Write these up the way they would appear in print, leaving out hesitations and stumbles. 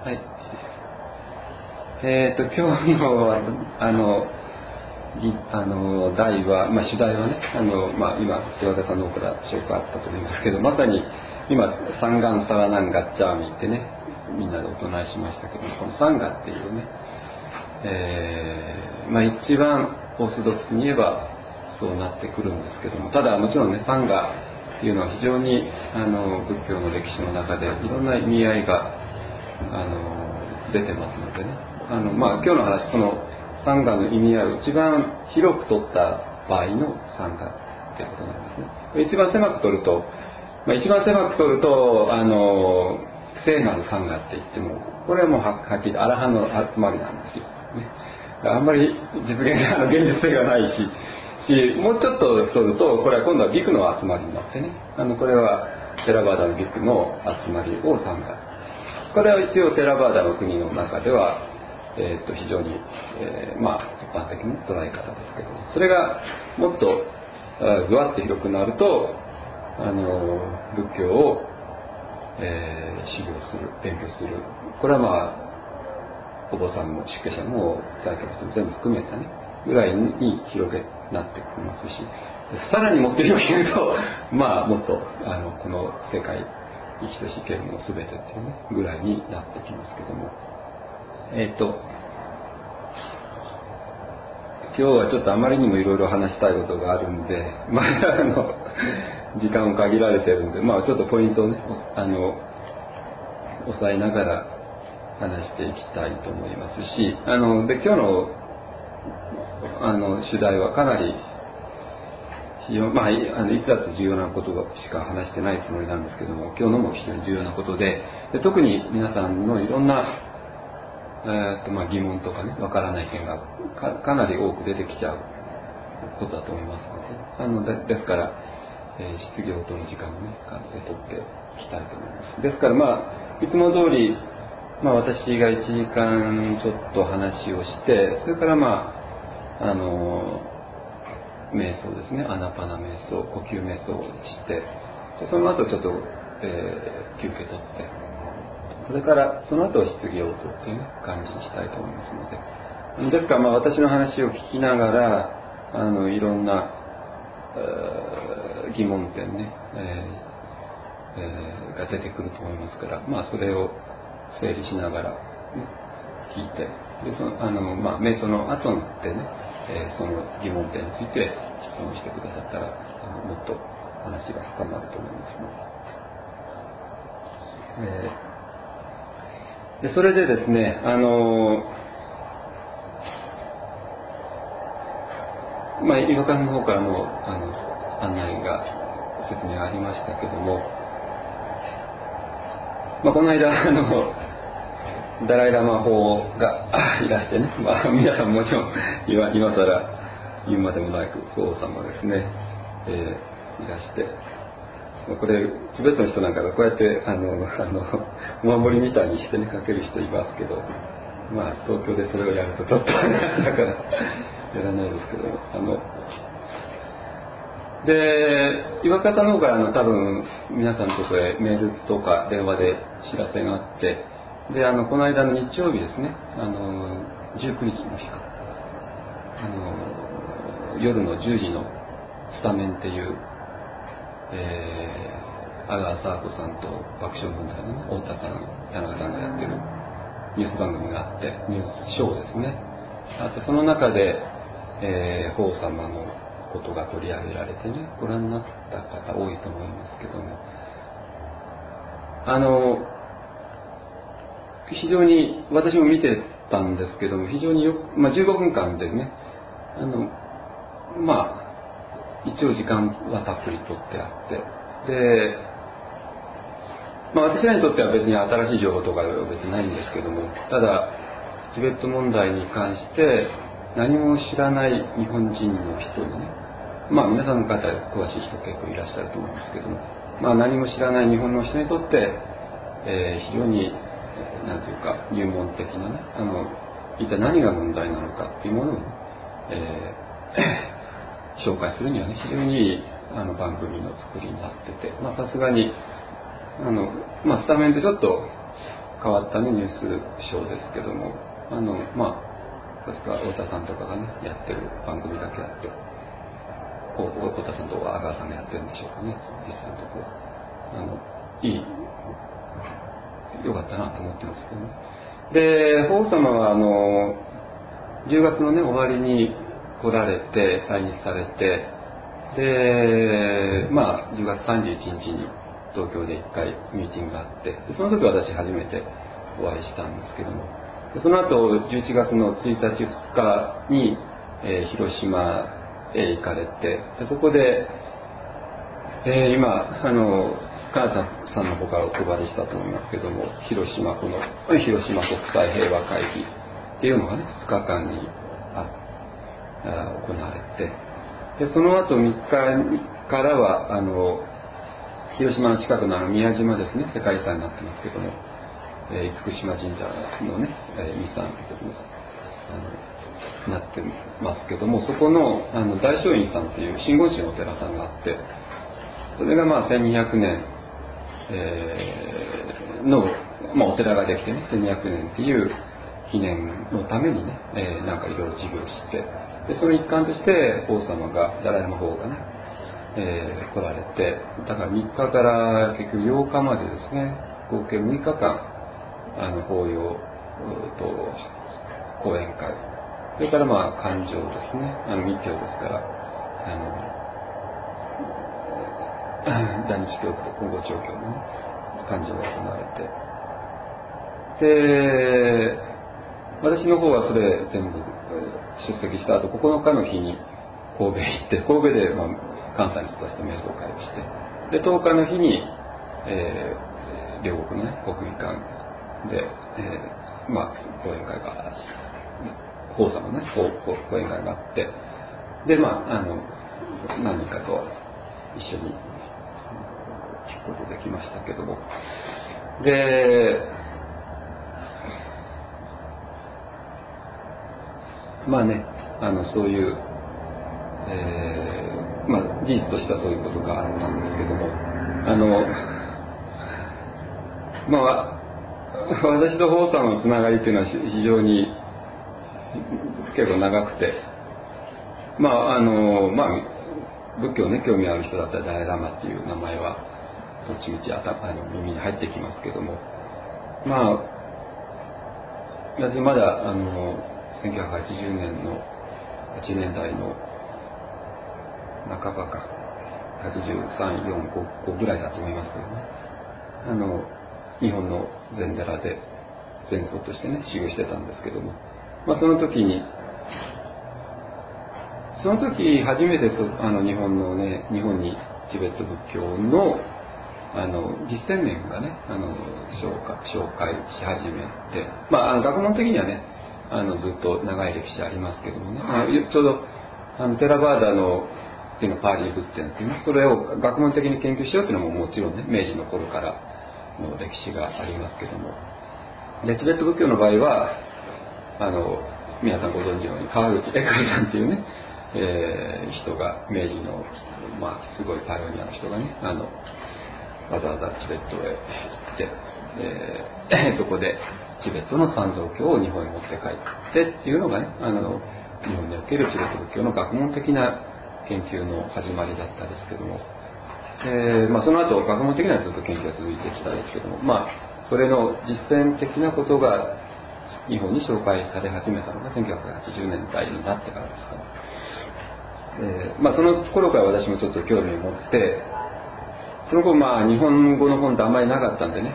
はい。今日の題は、主題はね、今岩田さんの方から紹介あったと思いますけど、まさに今サンガンサラナンガッチャーミってね、みんなでお唱えしましたけども、このサンガっていうね、一番オーソドックスに言えばそうなってくるんですけども、ただもちろんね、サンガっていうのは非常に仏教の歴史の中でいろんな意味合いが出てますのでね、今日の話、そのサンガの意味合いを一番広く取った場合のサンガっていうことなんですね。一番狭く取ると、聖なるサンガって言っても、これはもうはっきりアラハの集まりなんですよ、ね。あんまり実現現実性がないし、もうちょっと取ると、これは今度はビクの集まりになってね、これはテラバーダのビクの集まりをサンガ。これは一応テラバーダの国の中では、非常に、一般的な捉え方ですけど、それがもっとぐわっと広くなると、仏教を、修行する、勉強する。これはお坊さんも出家者も在家の人も全部含めたねぐらいに広げなってきますし、さらにもっと広げるともっとこの世界生きとし生けるもの全てっていうねぐらいになってきますけども、今日はちょっとあまりにもいろいろ話したいことがあるんで、時間も限られてるんで、ちょっとポイントをね押さえながら話していきたいと思いますし、で今日の主題はかなり非常にいつだって重要なことしか話してないつもりなんですけども、今日のも非常に重要なことで、特に皆さんのいろんな、疑問とかね、わからない点がかなり多く出てきちゃうことだと思いますので、ですから、質疑応答の時間をね、取っていきたいと思います。ですからいつも通り、私が1時間ちょっと話をして、それから瞑想ですね、アナパナ瞑想、呼吸瞑想をして、その後ちょっと、休憩取って、それからその後質疑応答という、感じにしたいと思いますので、ですから私の話を聞きながらいろんな、疑問点ね、が出てくると思いますから、それを整理しながら、ね、聞いて、で瞑想の後でね、その疑問点について質問してくださったらもっと話が深まると思いますので、それでですね、岩川の方からも案内が説明がありましたけども、この間ダライラマ法がいらしてね、皆さんもちろん今更言うまでもなく法皇様ですね、いらして、これチベットの人なんかがこうやってお守りみたいにしてねかける人いますけど、東京でそれをやるとちょっとだからやらないですけど、で岩方の方から多分皆さんのところへメールとか電話で知らせがあって、でこの間の日曜日ですね、19日の日か、夜の10時のスタメンっていう、阿川佐和子さんと爆笑問題の、ね、太田さん、田中さんがやってるニュース番組があって、ニュースショーですね。あとその中で、法皇様のことが取り上げられてね、ご覧になった方多いと思いますけども、非常に私も見てたんですけども、非常によく、15分間でね、一応時間はたっぷりとってあって、で、私らにとっては別に新しい情報とかは別にないんですけども、ただチベット問題に関して何も知らない日本人の人にね、皆さんの方詳しい人結構いらっしゃると思いますけども、何も知らない日本の人にとって、非常になんていうか入門的なね、一体何が問題なのかっていうものを、紹介するにはね、非常にいい番組の作りになってて、さすがにスタメンってちょっと変わったねニュースショーですけども、確か太田さんとかがねやってる番組だけあって、太田さんと阿川さんがやってるんでしょうかね、実際のところ良かったなと思ってますけどね。で、法皇様は10月のね終わりに来られて来日されて、で10月31日に東京で1回ミーティングがあって、その時私初めてお会いしたんですけども、その後11月の1日2日に、広島へ行かれて、でそこで、今金田さんの方からお配りしたと思いますけども、広島国際平和会議っていうのがね2日間に行われて、でその後3日からは広島の近くの宮島ですね、世界遺産になってますけども、厳島神社のね遺産ですねなってますけども、そこの大聖院さんっていう真言宗のお寺さんがあって、それが1200年、の、お寺ができてね、1200年っていう記念のためにね、なんかいろいろ事業して、でその一環として王様がダライ・ラマ法がね、来られて、だから3日から結局8日までですね、合計6日間法要と講演会、それから勧請ですね、密教ですから大日教と金剛長教の、ね、勧請が行われて、で私の方はそれ全部出席した後9日の日に神戸へ行って、神戸で、関西の人たちと瞑想会をして、で10日の日に、両国の、ね、国技館で、講演会が法皇様のね講演会があって、で何人かと一緒に聞くことできましたけども、でそういう、事実としてはそういうことがあったんですけども、私と法皇様のつながりっていうのは非常に結構長くて、仏教ね興味ある人だったらダライ・ラマっていう名前はどっちみち耳に入ってきますけども、私まだ1980年の80年代の半ばか83、4、5ぐらいだと思いますけどね、日本の禅寺で禅僧としてね修行してたんですけども、その時初めて日本にチベット仏教の実践面がね紹介し始めて、学問的にはねずっと長い歴史ありますけどもね、ちょうどテラバーダのっていうのパーリー仏典っていうね、それを学問的に研究しようっていうのももちろんね明治の頃からの歴史がありますけども、でチベット仏教の場合は皆さんご存知のように川口恵海さんっていうね、人が明治のすごいパイオニアの人がねわざわざチベットへ行って、そこでチベットの三蔵経を日本に持って帰ってっていうのがね日本におけるチベット仏教の学問的な研究の始まりだったんですけども、その後学問的にはずっと研究が続いてきたんですけども、それの実践的なことが日本に紹介され始めたのが1980年代になってからですから、その頃から私もちょっと興味を持って、その後日本語の本ってあんまりなかったんでね、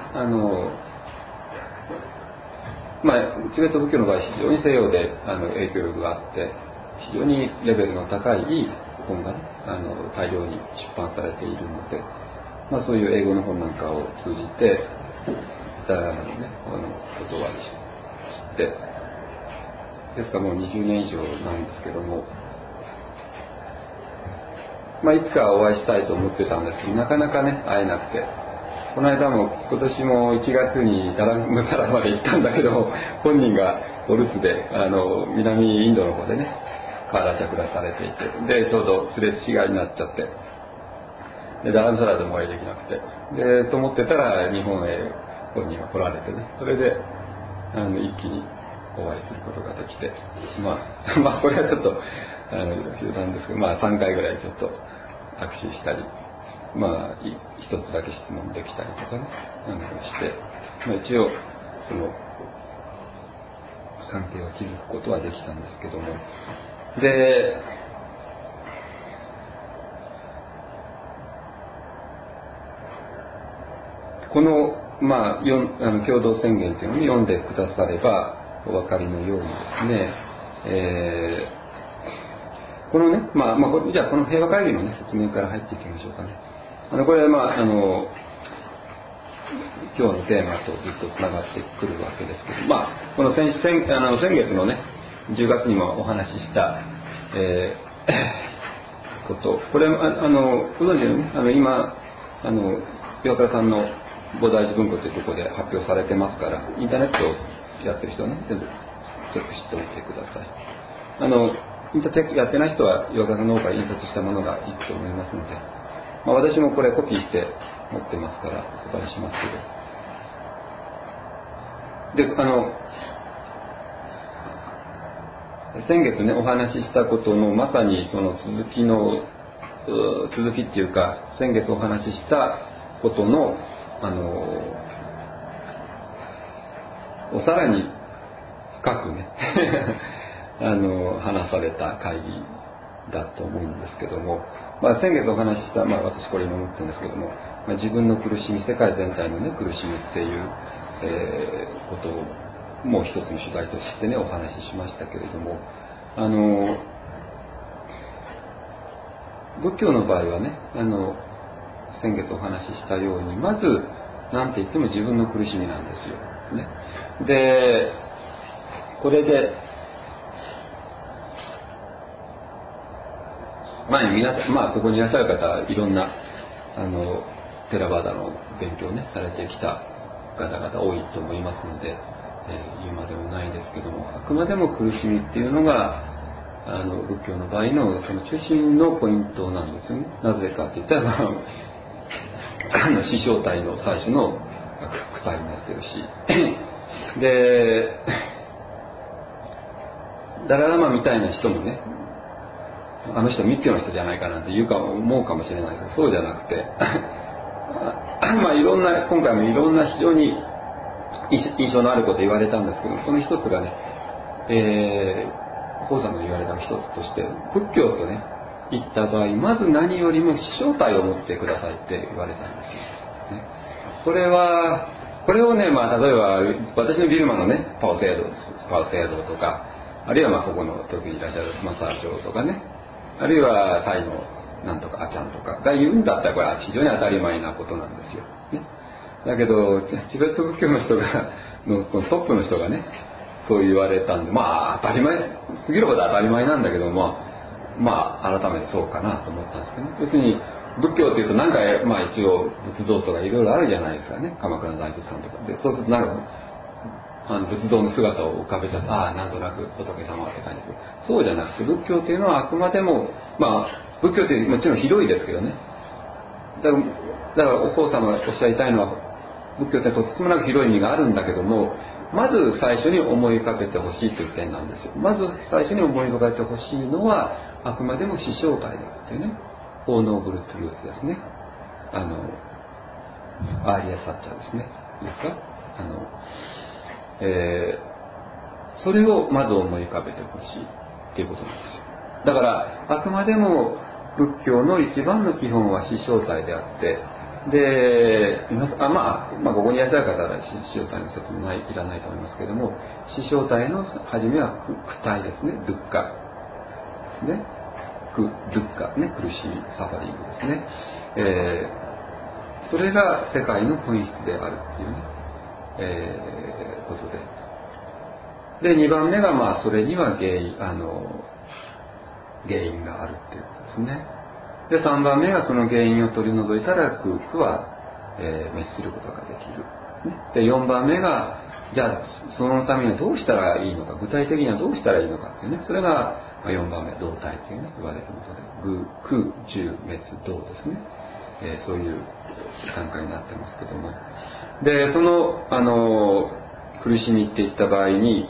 チベット仏教の場合非常に西洋で影響力があって非常にレベルの高い本がね大量に出版されているので、そういう英語の本なんかを通じてダライ・ラマのね言葉に知って、ですからもう20年以上なんですけども、いつかお会いしたいと思ってたんですけどなかなかね会えなくて、この間も今年も1月にダラムサラまで行ったんだけど本人がお留守で南インドの方でねカーラチャクラされていて、でちょうどすれ違いになっちゃって、でダラムサラでもお会いできなくて、でと思ってたら日本へここに今来られてね、それで一気にお会いすることができて、まあこれはちょっと余談ですけど、3回ぐらいちょっと握手したり、一つだけ質問できたりとかね、して、一応その関係を築くことはできたんですけども、でこの共同宣言というのを読んでくださればお分かりのようにですね、このね、じゃあこの平和会議の、ね、説明から入っていきましょうかね。これは今日のテーマとずっとつながってくるわけですけど、この先月のね10月にもお話しした、こと、これご存知のね、今岩倉さんの菩提寺文庫というところで発表されてますから、インターネットをやってる人はね全部チェックしておいてください。インターネットやってない人は岩倉さんの方から印刷したものがいいと思いますので、私もこれコピーして持ってますからお借りしますけど、で先月ねお話ししたことのまさにその続きっていうか、先月お話ししたことのさらに深くね話された会議だと思うんですけども、先月お話しした、私これ今持ってるんですけども、自分の苦しみ、世界全体のね苦しみっていう、ことをもう一つの主題としてねお話ししましたけれども、仏教の場合はね先月お話ししたように、まず何て言っても自分の苦しみなんですよ、ね、でこれで皆さん、ここにいらっしゃる方いろんなテラバダの勉強をねされてきた方々多いと思いますので、言うまでもないですけども、あくまでも苦しみっていうのが仏教の場合のその中心のポイントなんですよね。なぜかって言ったら四正体の最初の句体になってるしでダララマみたいな人もね、あの人密教の人じゃないかなんて思うかもしれないけど、そうじゃなくていろんな今回もいろんな非常に印象のあること言われたんですけど、その一つがね、法さんの言われた一つとして、仏教とね言った場合、まず何よりも四正体を持ってくださいって言われたんですよ、ね、これをね、例えば私のビルマのねパオセードとか、あるいはここの時にいらっしゃるマサーチョウとかね、あるいはタイのなんとかアチャンとかが言うんだったら、これは非常に当たり前なことなんですよ、ね、だけどチベット仏教の人がのトップの人がねそう言われたんで、当たり前すぎるほど当たり前なんだけども、改めてそうかなと思ったんですけどね。要するに仏教っていうとなんか一応仏像とかいろいろあるじゃないですかね、鎌倉の大仏さんとかで、そうすると仏像の姿を浮かべちゃって、なんとなく仏様って感じで、そうじゃなくて、仏教っていうのはあくまでも仏教ってもちろん広いですけどね、だからお父様がおっしゃりたいのは、仏教ってとてつもなく広い意味があるんだけども、まず最初に思い浮かべてほしいという点なんですよ。まず最初に思い浮かべてほしいのは、あくまでも四正体だっていうね、オーノーブルトゥルースですね、アーリアサッチャーですね、ですか、それをまず思い浮かべてほしいっていうことなんですよ。だからあくまでも仏教の一番の基本は四正体であって、でここにいらっしゃる方は四正体の説明いらないと思いますけれども、四正体の初めは苦体ですね、ドゥッカですね、ドゥッカね、苦しみ、サファリングですね、それが世界の本質であるっていうね、ことで、2番目がそれには原因があるっていうことですね。で3番目がその原因を取り除いたら苦は、滅することができる、ね、で4番目がじゃあそのためにはどうしたらいいのか、具体的にはどうしたらいいのかっていうね、それが4番目、道体というね言われることで、苦十滅道ですね、そういう段階になってますけども、 でその、苦しみっていった場合に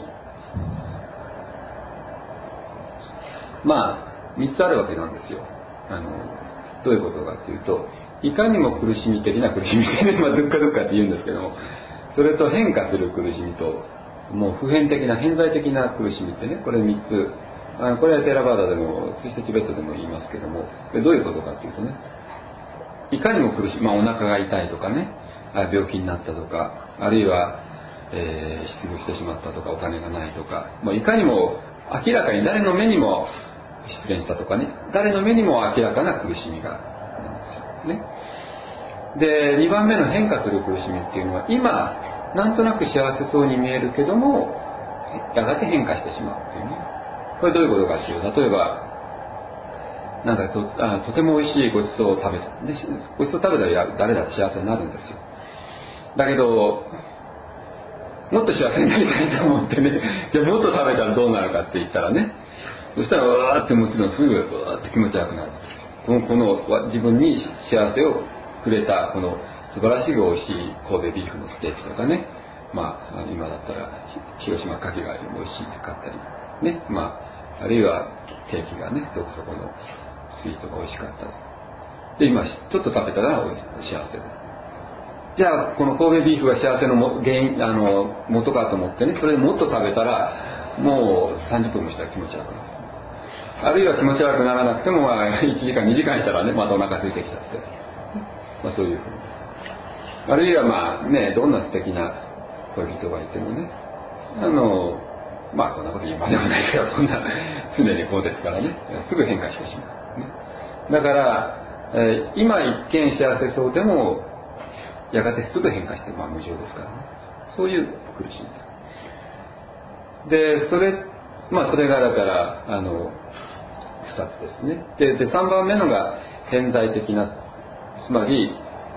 3つあるわけなんですよ。どういうことかっていうと、いかにも苦しみ的な苦しみってね、ドゥッカドゥッカって言うんですけども、それと変化する苦しみと、もう普遍的な偏在的な苦しみってね、これ3つ、これはテラバーダでもそしてチベットでも言いますけども、でどういうことかっていうとね、いかにも苦しみ、お腹が痛いとかね、病気になったとか、あるいは、失業してしまったとか、お金がないとか、いかにも明らかに誰の目にも失恋したとかね、誰の目にも明らかな苦しみがあるんですよね。で2番目の変化する苦しみっていうのは、今なんとなく幸せそうに見えるけどもやがて変化してしまうっていうね。これどういうことかっていうと、例えばなんか とても美味しいごちそうを食べた、ね、ごちそう食べたら誰だって幸せになるんですよ。だけどもっと幸せになりたいと思ってね、じゃあもっと食べたらどうなるかって言ったらね、そしたらうわーってもちろんすぐうわーって気持ち悪くなる。この自分に幸せをくれたこの素晴らしく美味しい神戸ビーフのステーキとかね、今だったら広島かきが美味しいかったりね、あるいはケーキがね、どこそこのスイートが美味しかったりで、今ちょっと食べたら幸せだ。じゃあこの神戸ビーフが幸せの原因元かと思ってね、それでもっと食べたらもう30分もしたら気持ち悪くなる。あるいは気持ち悪くならなくても1時間2時間したらね、またお腹空いてきちゃって、そういうふうに、あるいはどんな素敵な恋人がいてもね、こんなこと言うまでもないけど、こんな常にこうですからね、すぐ変化してしまう、ね、だから、今一見幸せそうでもやがてすぐ変化して、無常ですからね、そういう苦しみで、それがだから2つですね。で3番目のが偏在的な、つまり、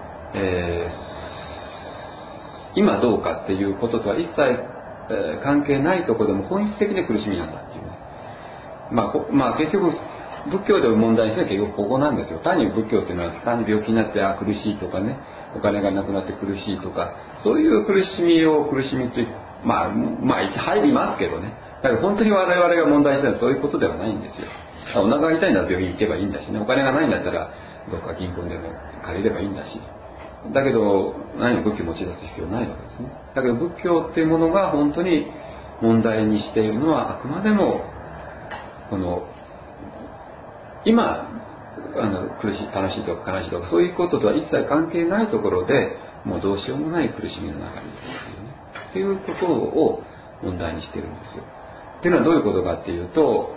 今どうかっていうこととは一切、関係ないところでも本質的に苦しみなんだっていうね。結局仏教でも問題にしては結局ここなんですよ。単に仏教っていうのは単に病気になって苦しいとかね、お金がなくなって苦しいとか、そういう苦しみと一入りますけどね。だから本当に我々が問題にしてるのはそういうことではないんですよ。お腹が痛いんだったら病院行けばいいんだしね、お金がないんだったらどっか銀行でも借りればいいんだし、だけど何も仏教持ち出す必要ないわけですね。だけど仏教っていうものが本当に問題にしているのは、あくまでもこの今苦しい楽しいとか悲しいとかそういうこととは一切関係ないところでもうどうしようもない苦しみの中にいるっていうことを問題にしているんですよ。っていうのはどういうことかっていうと、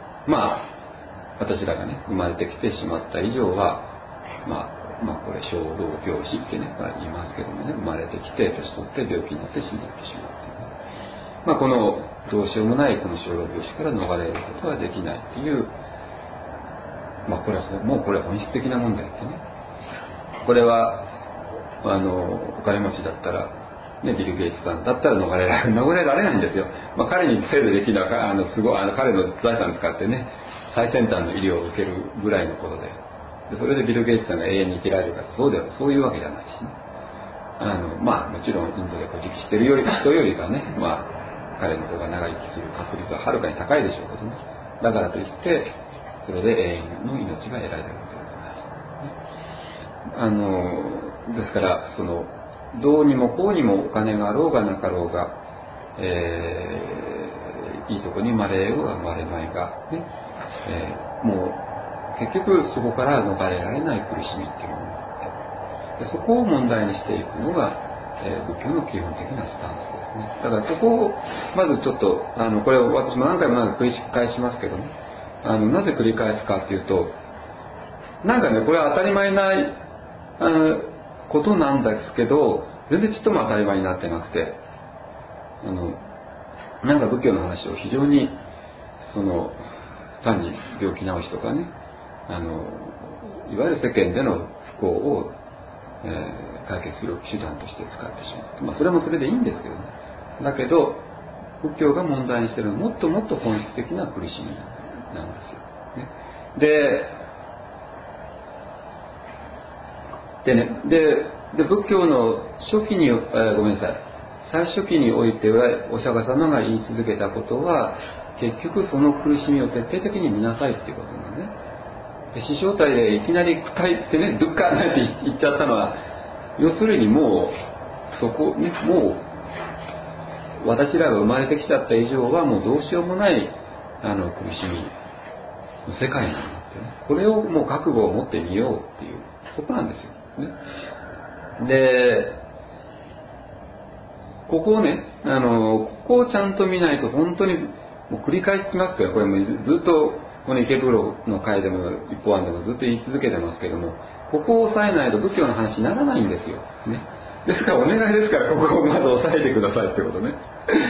私らがね生まれてきてしまった以上はこれ小老病死ってね言いますけどもね、生まれてきて年取って病気になって死んでいってしまうっていうね、このどうしようもないこの小老病死から逃れることはできないっていう、これは本質的な問題ってね。これはお金持ちだったら、ビル・ゲイツさんだったら逃れられないんですよ。彼に制度できるのはすごい彼の財産を使ってね最先端の医療を受けるぐらいのことで、それでビル・ゲイツさんが永遠に生きられるかそういうわけじゃないしね。もちろんインドで自治してる人よりかね、彼の方が長生きする確率ははるかに高いでしょうけどね。だからといってそれで永遠の命が得られることはない。ですからどうにもこうにもお金があろうがなかろうが、いいとこに生まれようが生まれまいが、ねもう結局そこから逃れられない苦しみっていうものがあって、そこを問題にしていくのが、仏教の基本的なスタンスですね。だからそこをまずちょっとこれを私も何回も繰り返しますけどね、なぜ繰り返すかっていうと、これは当たり前なことなんですけど、全然ちっとも当たり前になってなくて、仏教の話を非常に単に病気治しとかね、いわゆる世間での不幸を、解決する手段として使ってしまう。それもそれでいいんですけどね。だけど仏教が問題にしているのはもっともっと本質的な苦しみなんですよ。でで仏教の初期に、ごめんなさい、最初期においてはお釈迦様が言い続けたことは、結局その苦しみを徹底的に見なさいっていうことなんね。で師匠体でいきなり苦体ってね、ドゥッカーないって言っちゃったのは、要するにもうそこね、もう私らが生まれてきちゃった以上はもうどうしようもない苦しみの世界なんだってね。これをもう覚悟を持ってみようっていうそこなんですよ、ね。でここをね、ここをちゃんと見ないと本当にもう繰り返しますけど、これもずっとこの池袋の会でも一方案でもずっと言い続けてますけども、ここを抑えないと仏教の話にならないんですよ、ね。ですからお願いですから、ここをまず抑えてくださいってことね。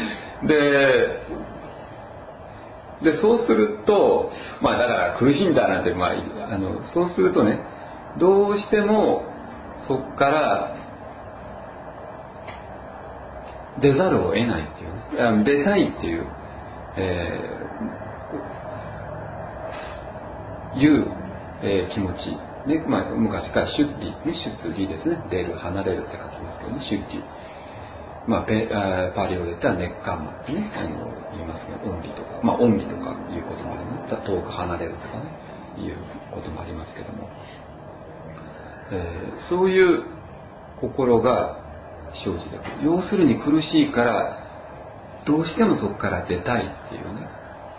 でそうすると、まあだから苦しんだなんて、まあそうするとね、どうしてもそこから出ざるを得ないっていうね、出たいっていう、気持ち、ね。まあ、昔から出離、ね、出離ですね。出る、離れるって書きますけどね、出離。まあ、パリ語で言ったらネッカンマってね、言いますけど、オンリとか、まあ、オンリとかいうこともあります。遠く離れるとかね、いうこともありますけども、そういう心が生じてくる。要するに苦しいから、どうしてもそこから出たいっていうね。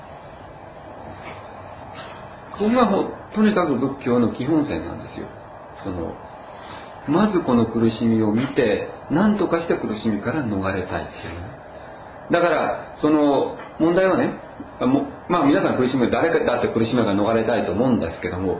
これがとにかく仏教の基本線なんですよ。まずこの苦しみを見て、何とかして苦しみから逃れたいっていうね。だからその問題はね、まあ皆さん苦しみ、誰かだって苦しみから逃れたいと思うんですけども、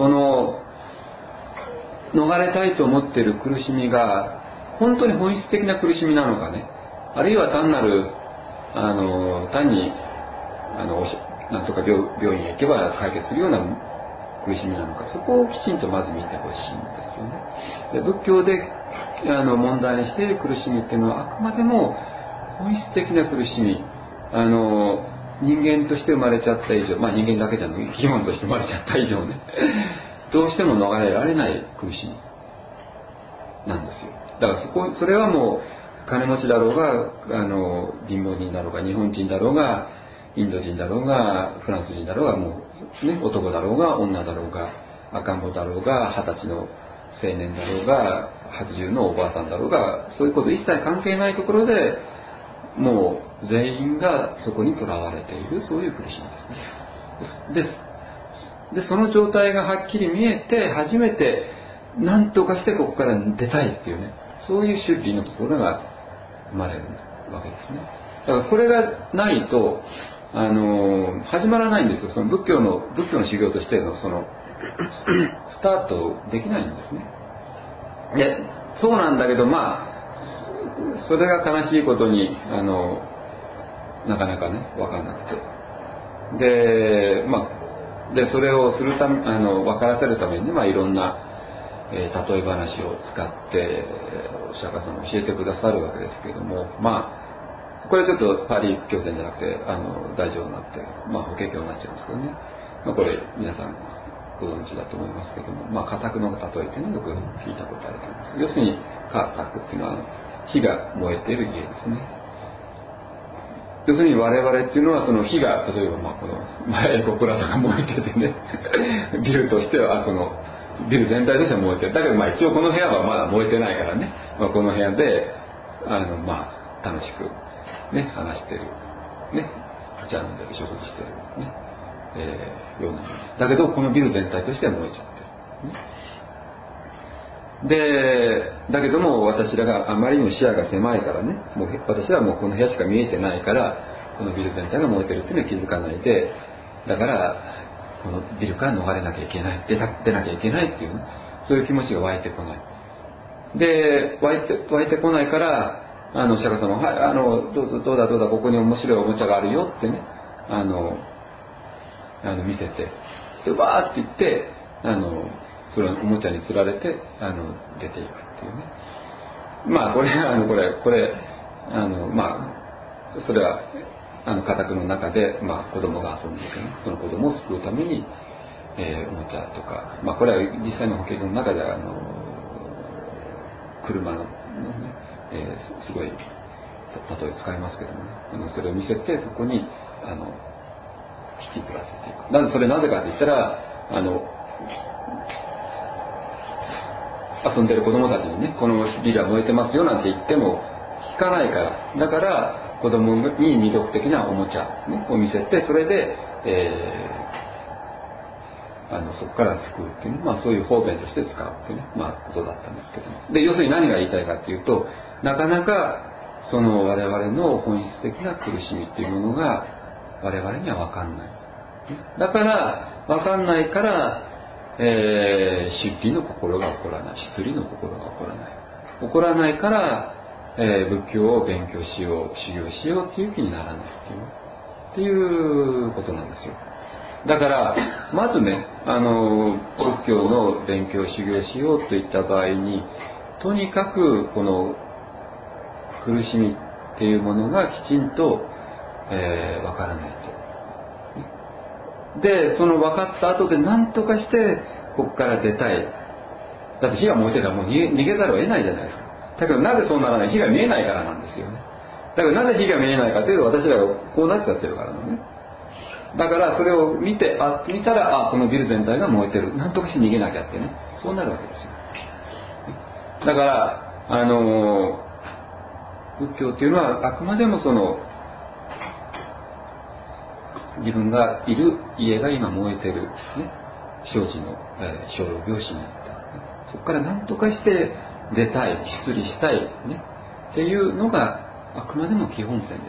逃れたいと思っている苦しみが本当に本質的な苦しみなのかね、あるいは単なる単になんとか 病院へ行けば解決するような苦しみなのか、そこをきちんとまず見てほしいんですよね。で仏教で問題にしている苦しみっていうのはあくまでも本質的な苦しみ、人間として生まれちゃった以上、まあ人間だけじゃなく生き物として生まれちゃった以上ねどうしても逃れられない苦しみなんですよ。だからそれはもう金持ちだろうが貧乏人だろうが日本人だろうがインド人だろうがフランス人だろうが、もう、ね、男だろうが女だろうが赤ん坊だろうが20歳の青年だろうが80のおばあさんだろうが、そういうこと一切関係ないところでもう全員がそこにとらわれている、そういう苦しみですね。でその状態がはっきり見えて初めて何とかしてここから出たいっていうね、そういう出離のところが生まれるわけですね。だからこれがないと始まらないんですよ。その仏教の修行としてのそのスタートできないんですね。でそうなんだけど、まあそれが悲しいことになかなかね分かんなくて、でそれをするため分からせるためにね、まあいろんな、例え話を使ってお釈迦様教えてくださるわけですけれども、まあこれちょっとパリ経典じゃなくて大乗になって、まあ法華経になっちゃいますけどね、まあ、これ皆さんご存知だと思いますけども、まあ火宅の例えっていうのをよく聞いたことあると思います。要するに火宅っていうのは火が燃えている家ですね。要するに我々っていうのはその火が例えばこのエコプラザが燃えててねビルとしてはこのビル全体としては燃えてる。だけど一応この部屋はまだ燃えてないからね、この部屋で楽しくね話してるね、お茶飲んでる、食事してるね、ようなだけどこのビル全体としては燃えちゃってる、ね。だけども私らがあまりにも視野が狭いからね、もう私らはもうこの部屋しか見えてないからこのビル全体が燃えてるっていうのは気づかないで、だからこのビルから逃れなきゃいけない、出なきゃいけないっていう、ね、そういう気持ちが湧いてこない。で湧いてこないからお釈迦様はどうだここに面白いおもちゃがあるよってね見せて、でわーって言ってそのおもちゃにつられて出ていくっていうね。まあこれそれは家宅の中で子供が遊んでいてね、その子供を救うために、おもちゃとか、これは実際の法華経の中で車の、ねすごい例え使いますけどもね、それを見せてそこに引きずらせていく。それなぜかって言ったら遊んでる子供たちにね、このビルは燃えてますよなんて言っても聞かないから。だから子供に魅力的なおもちゃ、ね、を見せて、それで、そこから救うっていうね、そういう方便として使うっていうね、ことだったんですけども。で、要するに何が言いたいかっていうと、なかなかその我々の本質的な苦しみっていうものが我々には分かんない。だから分かんないから、出離の心が起こらない、出離の心が起こらない。起こらないから、仏教を勉強しよう、修行しようっていう気にならないっていうことなんですよ。だからまずね、仏教の勉強修行しようといった場合に、とにかくこの苦しみっていうものがきちんと、分からないと。でその分かった後で何とかしてここから出たい。だって火が燃えてたらもう逃げざるを得ないじゃないですか。だけどなぜそうならない？火が見えないからなんですよね。だからなぜ火が見えないかというと、私らがこうなっちゃってるからね。だからそれを見たらこのビル全体が燃えてる、なんとかして逃げなきゃってね、そうなるわけですよ。だから仏教っていうのはあくまでもその自分がいる家が今燃えてる、ね、生死の、生老病死になった、そこから何とかして出たい、出離したい、ね、っていうのがあくまでも基本線です。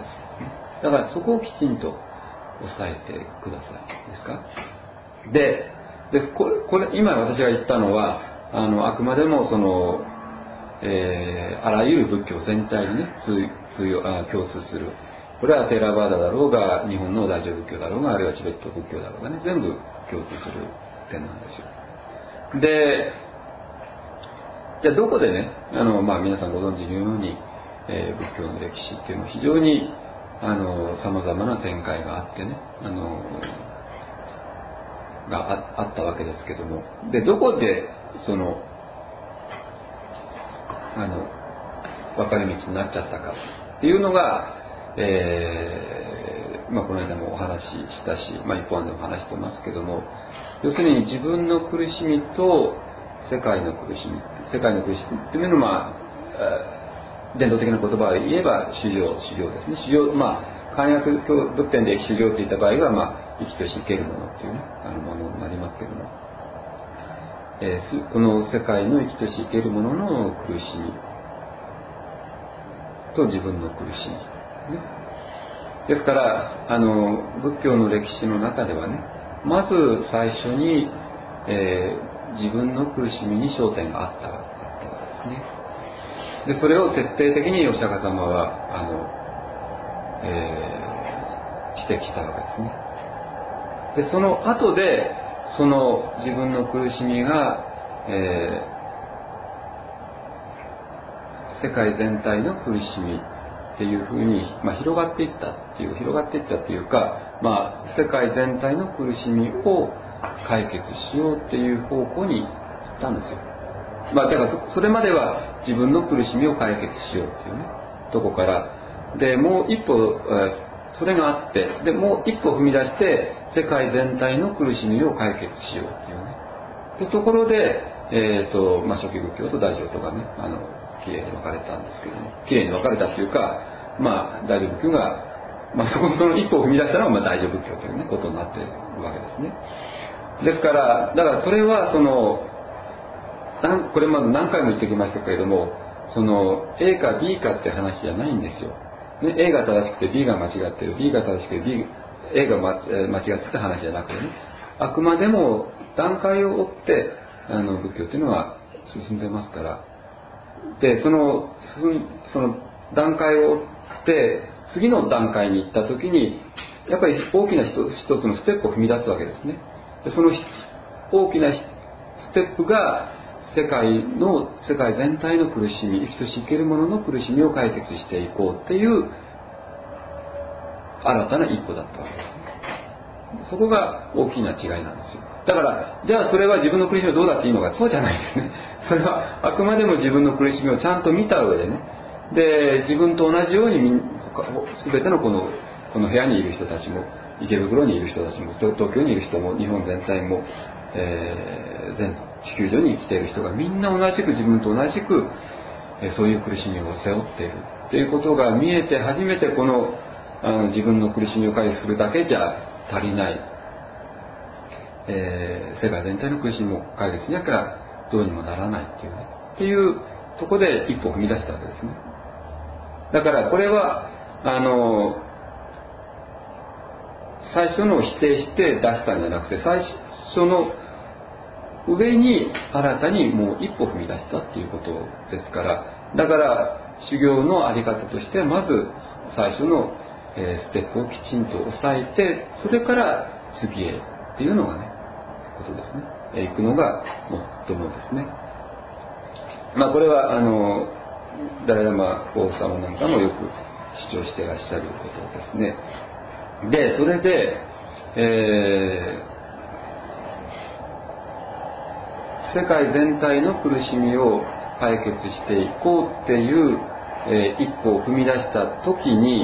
だからそこをきちんと押さえてくださいですか。でこれ今私が言ったのはあくまでもその、あらゆる仏教全体にね共通する。これはテーラバーダだろうが日本の大乗仏教だろうがあるいはチベット仏教だろうがね、全部共通する点なんですよ。でじゃあどこでね皆さんご存知のように、仏教の歴史っていうのは非常にさまざまな展開があってねあったわけですけども、でどこでその分かれ道になっちゃったかっていうのが、この間もお話ししたし、一本でも話してますけども、要するに自分の苦しみと世界の苦しみっていうのは、伝統的な言葉で言えば修行ですね。修行、漢訳仏典で修行といった場合は、生きとし生けるものっていうねものになりますけども、この世界の生きとし生けるものの苦しみと自分の苦しみ、ね、ですから仏教の歴史の中ではね、まず最初に、自分の苦しみに焦点があったわけですね。でそれを徹底的にお釈迦様は指摘したわけですね。でその後でその自分の苦しみが、世界全体の苦しみっていうふうに、広がっていったっていうか、世界全体の苦しみを解決しようっていう方向に行ったんですよ。だからそれまでは自分の苦しみを解決しようっていうねとこからで、もう一歩それがあって、でもう一歩踏み出して世界全体の苦しみを解決しようっていうねってところで、初期仏教と大乗とかねきれいに分かれたんですけども、きれいに分かれたっていうか、大乗仏教が、その一歩を踏み出したのは大乗仏教というねことになっているわけですね。ですからだからそれはこれまで何回も言ってきましたけれども、その A か B かって話じゃないんですよ、ね、A が正しくて B が間違ってる、 B が正しくてA が間違ってた話じゃなくてね、あくまでも段階を追って仏教っていうのは進んでますから、でその段階を追って次の段階に行った時にやっぱり大きな一つのステップを踏み出すわけですね。でその大きなステップが世界全体の苦しみ、生きとし生けるものの苦しみを解決していこうっていう新たな一歩だったわけですね。 そこが大きな違いなんですよ。だからじゃあそれは自分の苦しみをどうだっていいのか、そうじゃないですね。それはあくまでも自分の苦しみをちゃんと見た上でね、で自分と同じように全てのこの部屋にいる人たちも、池袋にいる人たちも、東京にいる人も、日本全体も、全地球上に生きている人がみんな同じく、自分と同じく、そういう苦しみを背負っているっていうことが見えて初めてこの自分の苦しみを回避するだけじゃ足りない、世界全体の苦しみを解決しなきゃどうにもならないっていうところで一歩踏み出したわけですね。だからこれは最初のを否定して出したんじゃなくて、最初の上に新たにもう一歩踏み出したっていうことですから、だから修行のあり方としてはまず最初のステップをきちんと押さえて、それから次へっていうのがねことですね。行くのが最もですね。これはダライ・ラマ王様なんかもよく主張していらっしゃることですね。でそれで、世界全体の苦しみを解決していこうっていう、一歩を踏み出した時に、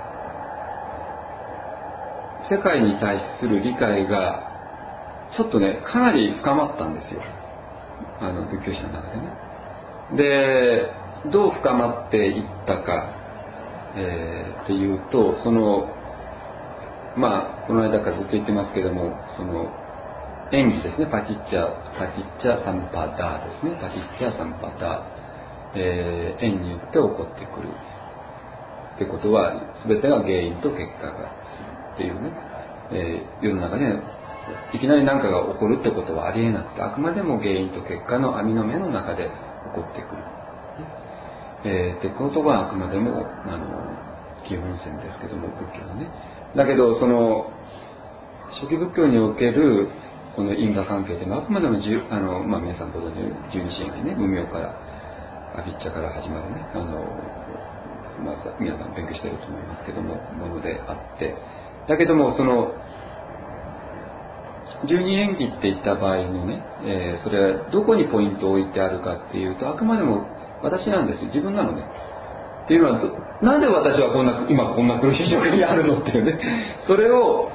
世界に対する理解がちょっとねかなり深まったんですよ、仏教者の中でね。でどう深まっていったか、っていうと、この間からずっと言ってますけども、演技ですね、パティッチャサンパダーですね、パティッチャサンパダー、縁によって起こってくるってことは、全てが原因と結果がっていうね、世の中でいきなり何かが起こるってことはありえなくて、あくまでも原因と結果の網の目の中で起こってくる、ってことがあくまでも基本線ですけども、仏教のね。だけど初期仏教におけるこの因果関係というのはあくまでも皆さんご存知の十二支縁起ね、無明からアビッチャから始まるね、皆さん勉強していると思いますけども、ものであって、だけども十二縁起って言った場合のね、それはどこにポイントを置いてあるかっていうと、あくまでも私なんですよ、自分なのね。っていうのはなんで私は今こんな苦しい状況にあるのっていうね、それを、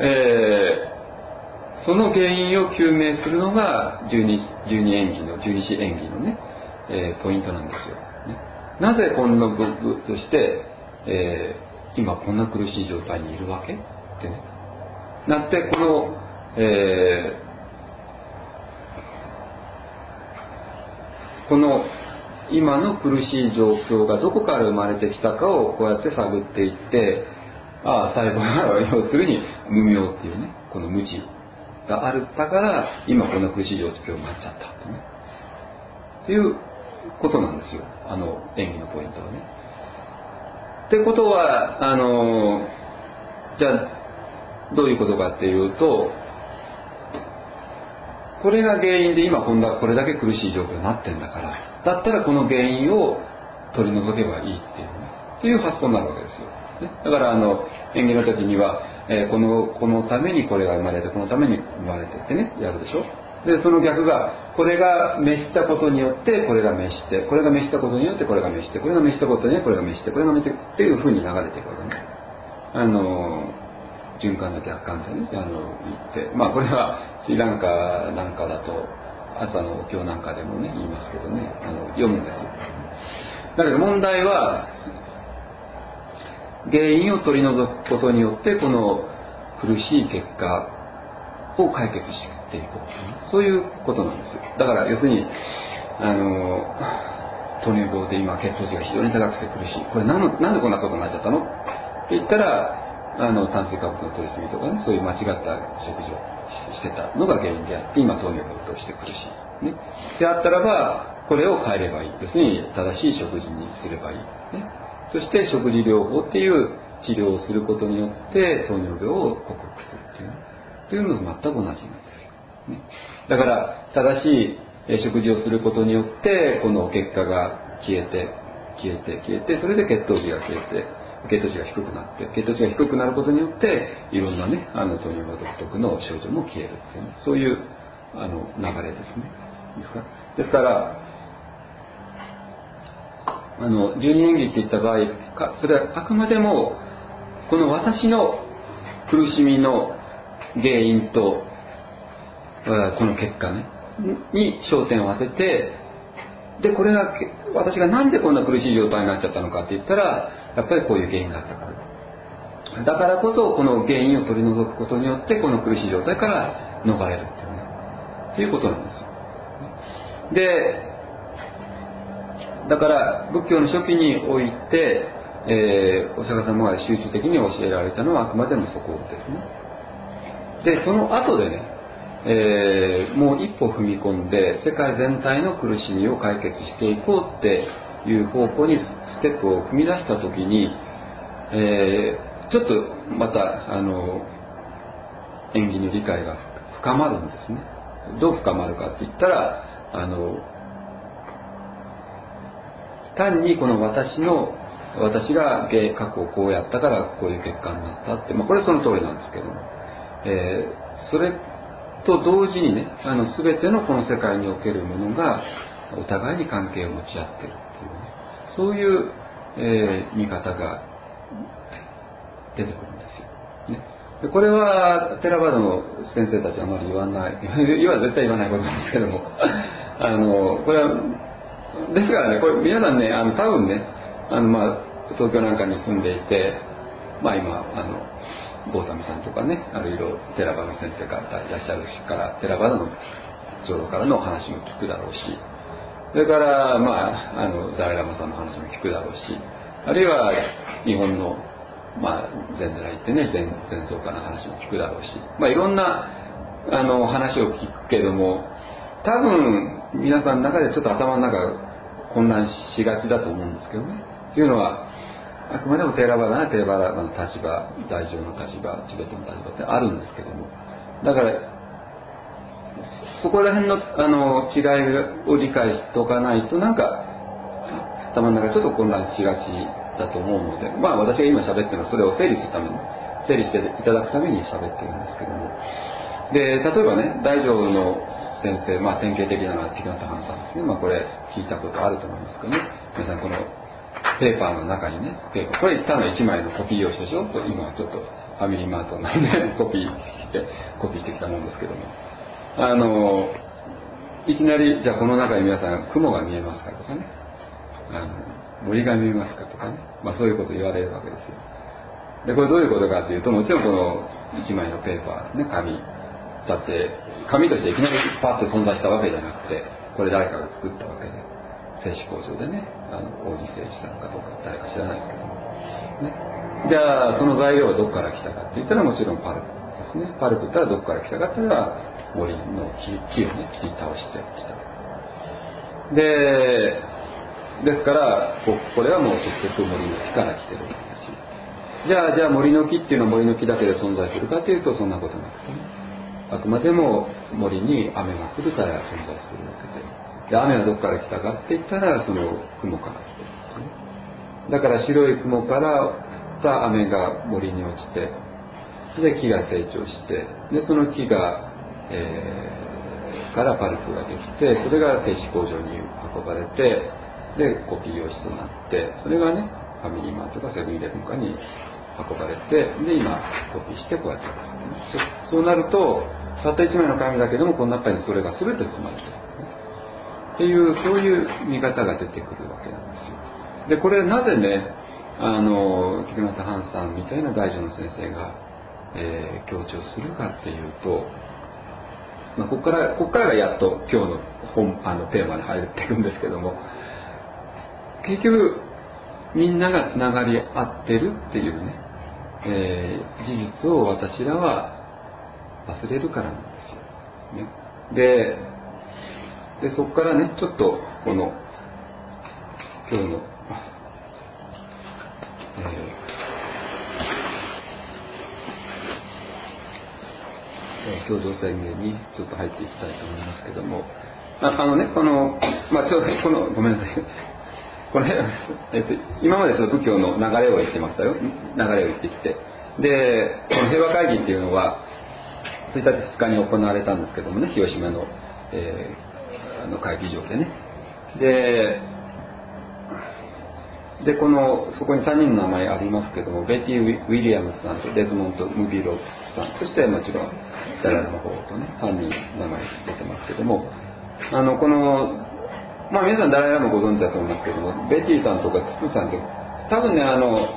その原因を究明するのが十二支縁起のね、ポイントなんですよ、ね。なぜこんな僕として、今こんな苦しい状態にいるわけってねなって、この今の苦しい状況がどこから生まれてきたかをこうやって探っていって、最後は要するに無明っていうね、この無知があったから今こんな苦しい状況になっちゃったってね、っていうことなんですよ、演技のポイントはね。ってことはじゃあどういうことかっていうと、これが原因で今今度はこれだけ苦しい状況になってんだから、だったらこの原因を取り除けばいいっていう発想になるわけですよ、ね。だから演技の時には、このためにこれが生まれて、このために生まれてってねやるでしょ。でその逆が、これが滅したことによってこれが滅して、これが滅したことによってこれが滅して、これが滅したことによってこれが滅して、これが滅してっていうふうに流れていくわけね。循環の逆環でね言って、これはスリランカなんかだと朝のお経なんかでもね言いますけどね、読むんですよ。だけど問題は原因を取り除くことによってこの苦しい結果を解決していこう、そういうことなんですよ。だから要するに糖尿病で今血糖値が非常に高くて苦しい、これなんでこんなことになっちゃったのって言ったら、炭水化物の取りすぎとかね、そういう間違った食事をしてたのが原因であって、今糖尿病として苦しい、ね、であったらばこれを変えればいい、要するに正しい食事にすればいい、ね、そして食事療法っていう治療をすることによって糖尿病を克服するっていうのと全く同じなんですよ、ね。だから正しい食事をすることによってこの結果が消えて、それで血糖値が消えて、 血糖値が低くなって、血糖値が低くなることによっていろんなね糖尿病独特の症状も消えるっていう、ね、そういう流れですね。ですから十二縁起っていった場合それはあくまでもこの私の苦しみの原因とこの結果ねに焦点を当てて、でこれが私がなんでこんな苦しい状態になっちゃったのかって言ったら、やっぱりこういう原因があったからだからこそ、この原因を取り除くことによってこの苦しい状態から逃れるっていうね、っていうことなんですよ。でだから仏教の初期において、お釈迦様が集中的に教えられたのはあくまでもそこですね。でその後でね、もう一歩踏み込んで世界全体の苦しみを解決していこうっていう方向にステップを踏み出した時に、ちょっとまた縁起の理解が深まるんですね。どう深まるかって言ったら単にこの私が過去をこうやったからこういう結果になったって、これはその通りなんですけども、それと同時にね全てのこの世界におけるものがお互いに関係を持ち合っているっていうね、そういう、見方が出てくるんですよ、ね、でこれはテラバードの先生たちはあまり言わない絶対言わないことなんですけどもこれはですからね、これ皆さんね多分ね東京なんかに住んでいて、今ゴータミさんとかね、あるいはテラバの先生方いらっしゃるしからテラバの長老からの話も聞くだろうし、それからダライラマさんの話も聞くだろうし、あるいは日本の禅寺行ってね禅僧家の話も聞くだろうし、いろんな話を聞くけども、多分皆さんの中でちょっと頭の中混乱しがちだと思うんですけどね。というのはあくまでもテーラバダの立場、大乗の立場、チベットの立場ってあるんですけども、だからそこら辺の違いを理解しておかないと頭の中ちょっと混乱しがちだと思うので、私が今喋ってるのはそれを整理していただくために喋ってるんですけども、で例えばね大乗の先生、典型的なのはティクナタハンさんですね。これ聞いたことあると思いますけどね、皆さんこのペーパーの中にね、これ単なる1枚のコピー用紙でしょと、今はちょっとファミリーマートなんでコピーしてきたもんですけども、いきなりじゃあこの中に皆さん雲が見えますかとかね、森が見えますかとかね、そういうこと言われるわけですよ。でこれどういうことかというと、もちろんこの1枚のペーパーね、紙だって紙としていきなりパッと存在したわけじゃなくて、これ誰かが作ったわけで、製紙工場でね、大西製紙さんかどうか誰か知らないですけども、ね、じゃあその材料はどこから来たかって言ったら、もちろんパルプですね。パルプって言ったらどこから来たかっていうのは森の木をね切り倒してきた。ですからこれはもう直接森の木から来てるわけだし、じゃあ森の木っていうのは森の木だけで存在するかというとそんなことなくてね、あくまでも森に雨が降るから存在するわけで、雨はどこから来たかって言ったらその雲から来てるんですね。だから白い雲から降った雨が森に落ちて、で木が成長して、でその木が、からパルプができて、それが製紙工場に運ばれて、でコピー用紙となって、それがねファミリーマートかセブンイレブンかに運ばれて、で今コピーしてこうやってそうなると、たった1枚の紙だけどもこの中にそれが全て含まれているっていう、そういう見方が出てくるわけなんですよ。でこれなぜねティクナタハンさんみたいな大乗の先生が、強調するかっていうと、ここからがやっと今日のテーマに入っていくんですけども、結局みんながつながり合ってるっていうね、事実を私らは忘れるからなんですよ、ね、でそこからねちょっとこの今日の共同宣言にちょっと入っていきたいと思いますけども、このちょうどこのごめんなさいこれ、今までその仏教の流れを言ってましたよ。流れを言ってきて。で、この平和会議っていうのは、1日2日に行われたんですけどもね、広島の、会議場でね。で、そこに3人の名前ありますけども、ベティ・ウィリアムスさんとデズモント・ムビロスさん、そしてもちろんダライの方とね、3人名前出てますけども、皆さんダライラマご存知だと思いますけども、ベティさんとかツツさんって多分ね、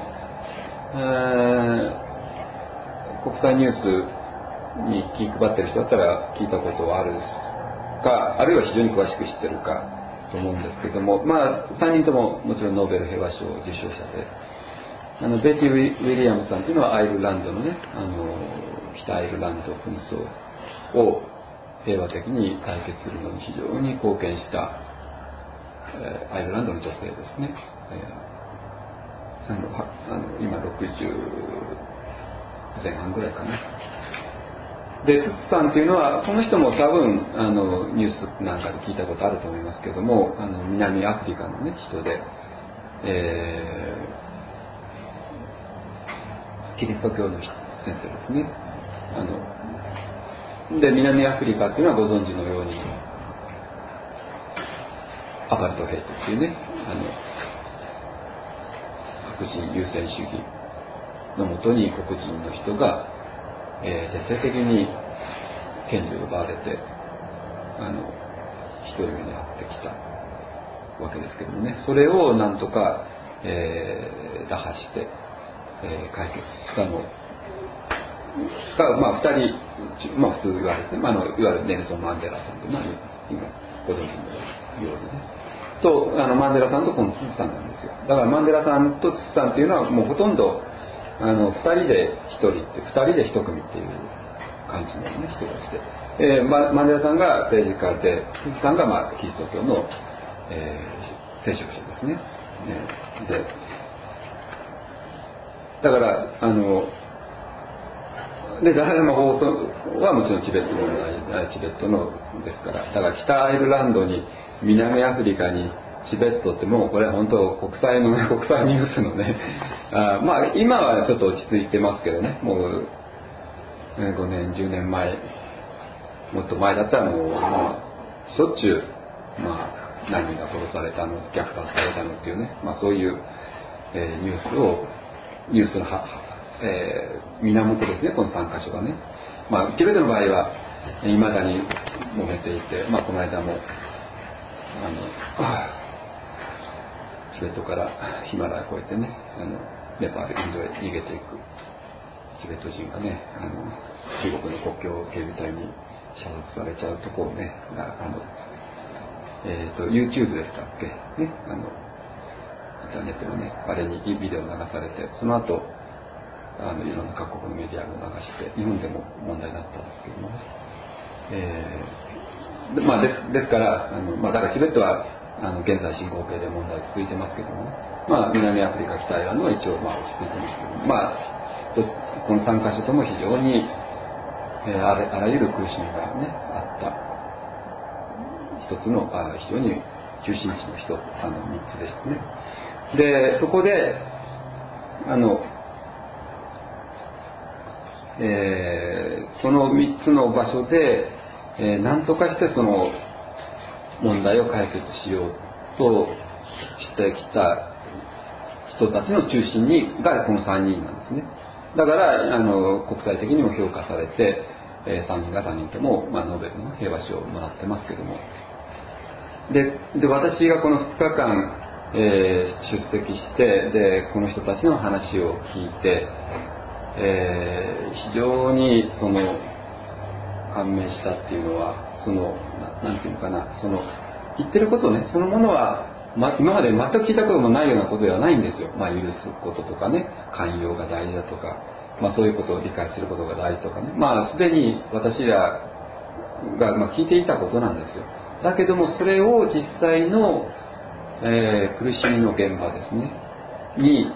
国際ニュースに気配ってる人だったら聞いたことはあるか、あるいは非常に詳しく知ってるかと思うんですけども、3人とももちろんノーベル平和賞を受賞者で、ベティ・ウィリアムさんというのはアイルランドのね、北アイルランド紛争を平和的に解決するのに非常に貢献したアイルランドの女性ですね。今60前半ぐらいかな。で、ツツさんっていうのは、この人も多分ニュースなんかで聞いたことあると思いますけども、南アフリカのね人で、キリスト教の先生ですね。で、南アフリカっていうのはご存知のようにアパルトヘイトっていうね、白人優先主義のもとに黒人の人が、徹底的に権利を奪われて一人目に遭ってきたわけですけどもね、それをなんとか、打破して、解決したのが、2人、普通言われて、いわゆるネルソン・マンデラさんと、今ご存知のようにねと、マンデラさんとこのツツさんなんですよ。だからマンデラさんとツツさんっていうのはもうほとんど2人で1人って2人で1組っていう感じの、ね、人がして、マンデラさんが政治家でツツさんがキリスト教の、聖職者ですね。でだからダライ・ラマ放送はもちろんチベット問題、チベットのですから、だから北アイルランドに南アフリカにチベットってもうこれは本当国際ニュースのね今はちょっと落ち着いてますけどね、もう5年10年前もっと前だったらもう、しょっちゅう何人が殺されたの虐殺されたのっていうね、そういう、ニュースの源ですね、この3カ所がね。チベットの場合はいまだに揉めていて、この間もチベットからヒマラヤを越えてね、ネパール、インドへ逃げていくチベット人がね、中国の国境警備隊に射殺されちゃうところをね、YouTube でしたっけね、インターネットのね、あれにビデオ流されて、その後いろんな各国のメディアも流して日本でも問題になったんですけどもね、ですからだからチベットは現在進行形で問題続いてますけどもね、南アフリカ北アイルランドは一応落ち着いてますけども、この3カ所とも非常に、あらゆる苦しみがねあった一つの非常に中心地の3つですね。でそこでその3つの場所で、何とかしてその問題を解決しようとしてきた人たちの中心がこの3人なんですね。だから国際的にも評価されて、3人が3人とも、ノーベルの平和賞をもらってますけども、で私がこの2日間、出席してでこの人たちの話を聞いて、非常に感銘したっていうのはなんていうのかな、言ってることねそのものは、今まで全く聞いたこともないようなことではないんですよ。許すこととかね、寛容が大事だとか、そういうことを理解することが大事とかね、すでに私らが聞いていたことなんですよ。だけどもそれを実際の、苦しみの現場ですねに、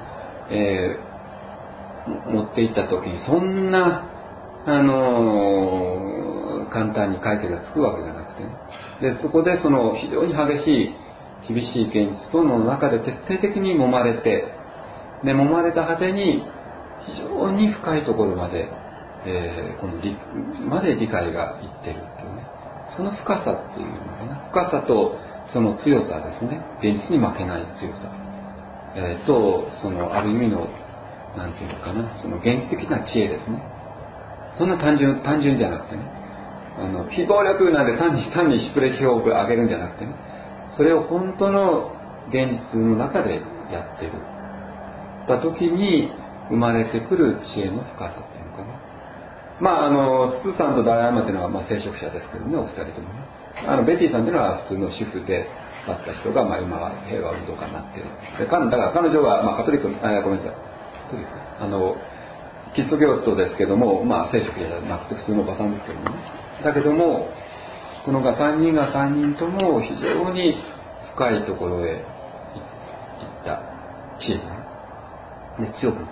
持っていった時にそんな簡単に解決がつくわけじゃなくてね、でそこで非常に激しい、 厳しい現実の中で徹底的に揉まれて、で揉まれた果てに非常に深いところまで、まで理解がいってるっていうね、その深さっていうのかな、深さとその強さですね、現実に負けない強さ、とそのある意味のなんていうのかな、その現実的な知恵ですね。そんな単純じゃなくてね、非暴力なんで単にシュプレヒを上げるんじゃなくてね、それを本当の現実の中でやってるた時に生まれてくる知恵の深さっていうのかな。ツツさんとダライラマっていうのは聖職者ですけどね、お二人ともね。ベティさんっていうのは普通の主婦でだった人が、今は平和運動家になってる。だから彼女は、カトリック、ごめんなさい、キリスト教徒ですけども、聖職者じゃなくて普通のおばさんですけどもね。だけどもこの3人が3人とも非常に深いところへ行った知恵で、ね、強くなった、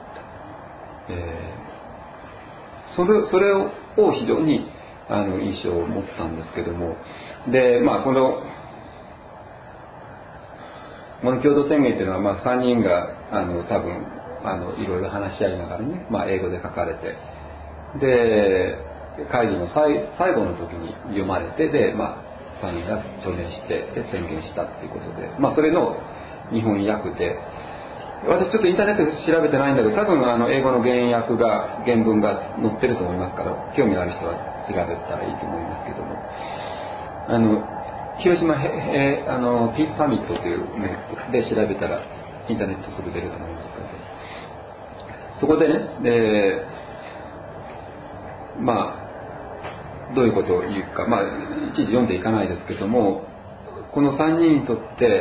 それを非常に印象を持ったんですけども、でこの共同宣言というのは、3人が多分いろいろ話し合いながらね、英語で書かれて、で会議の最後の時に読まれて、で、3人が署名してで宣言したっていうことで、それの日本訳で、私ちょっとインターネットで調べてないんだけど、多分英語の原文が載ってると思いますから、興味のある人は調べたらいいと思いますけども、広島ピースサミットというネットで調べたらインターネットすぐ出ると思いますけど、そこでね、どういうことを言うか、いちいち読んでいかないですけども、この3人にとって、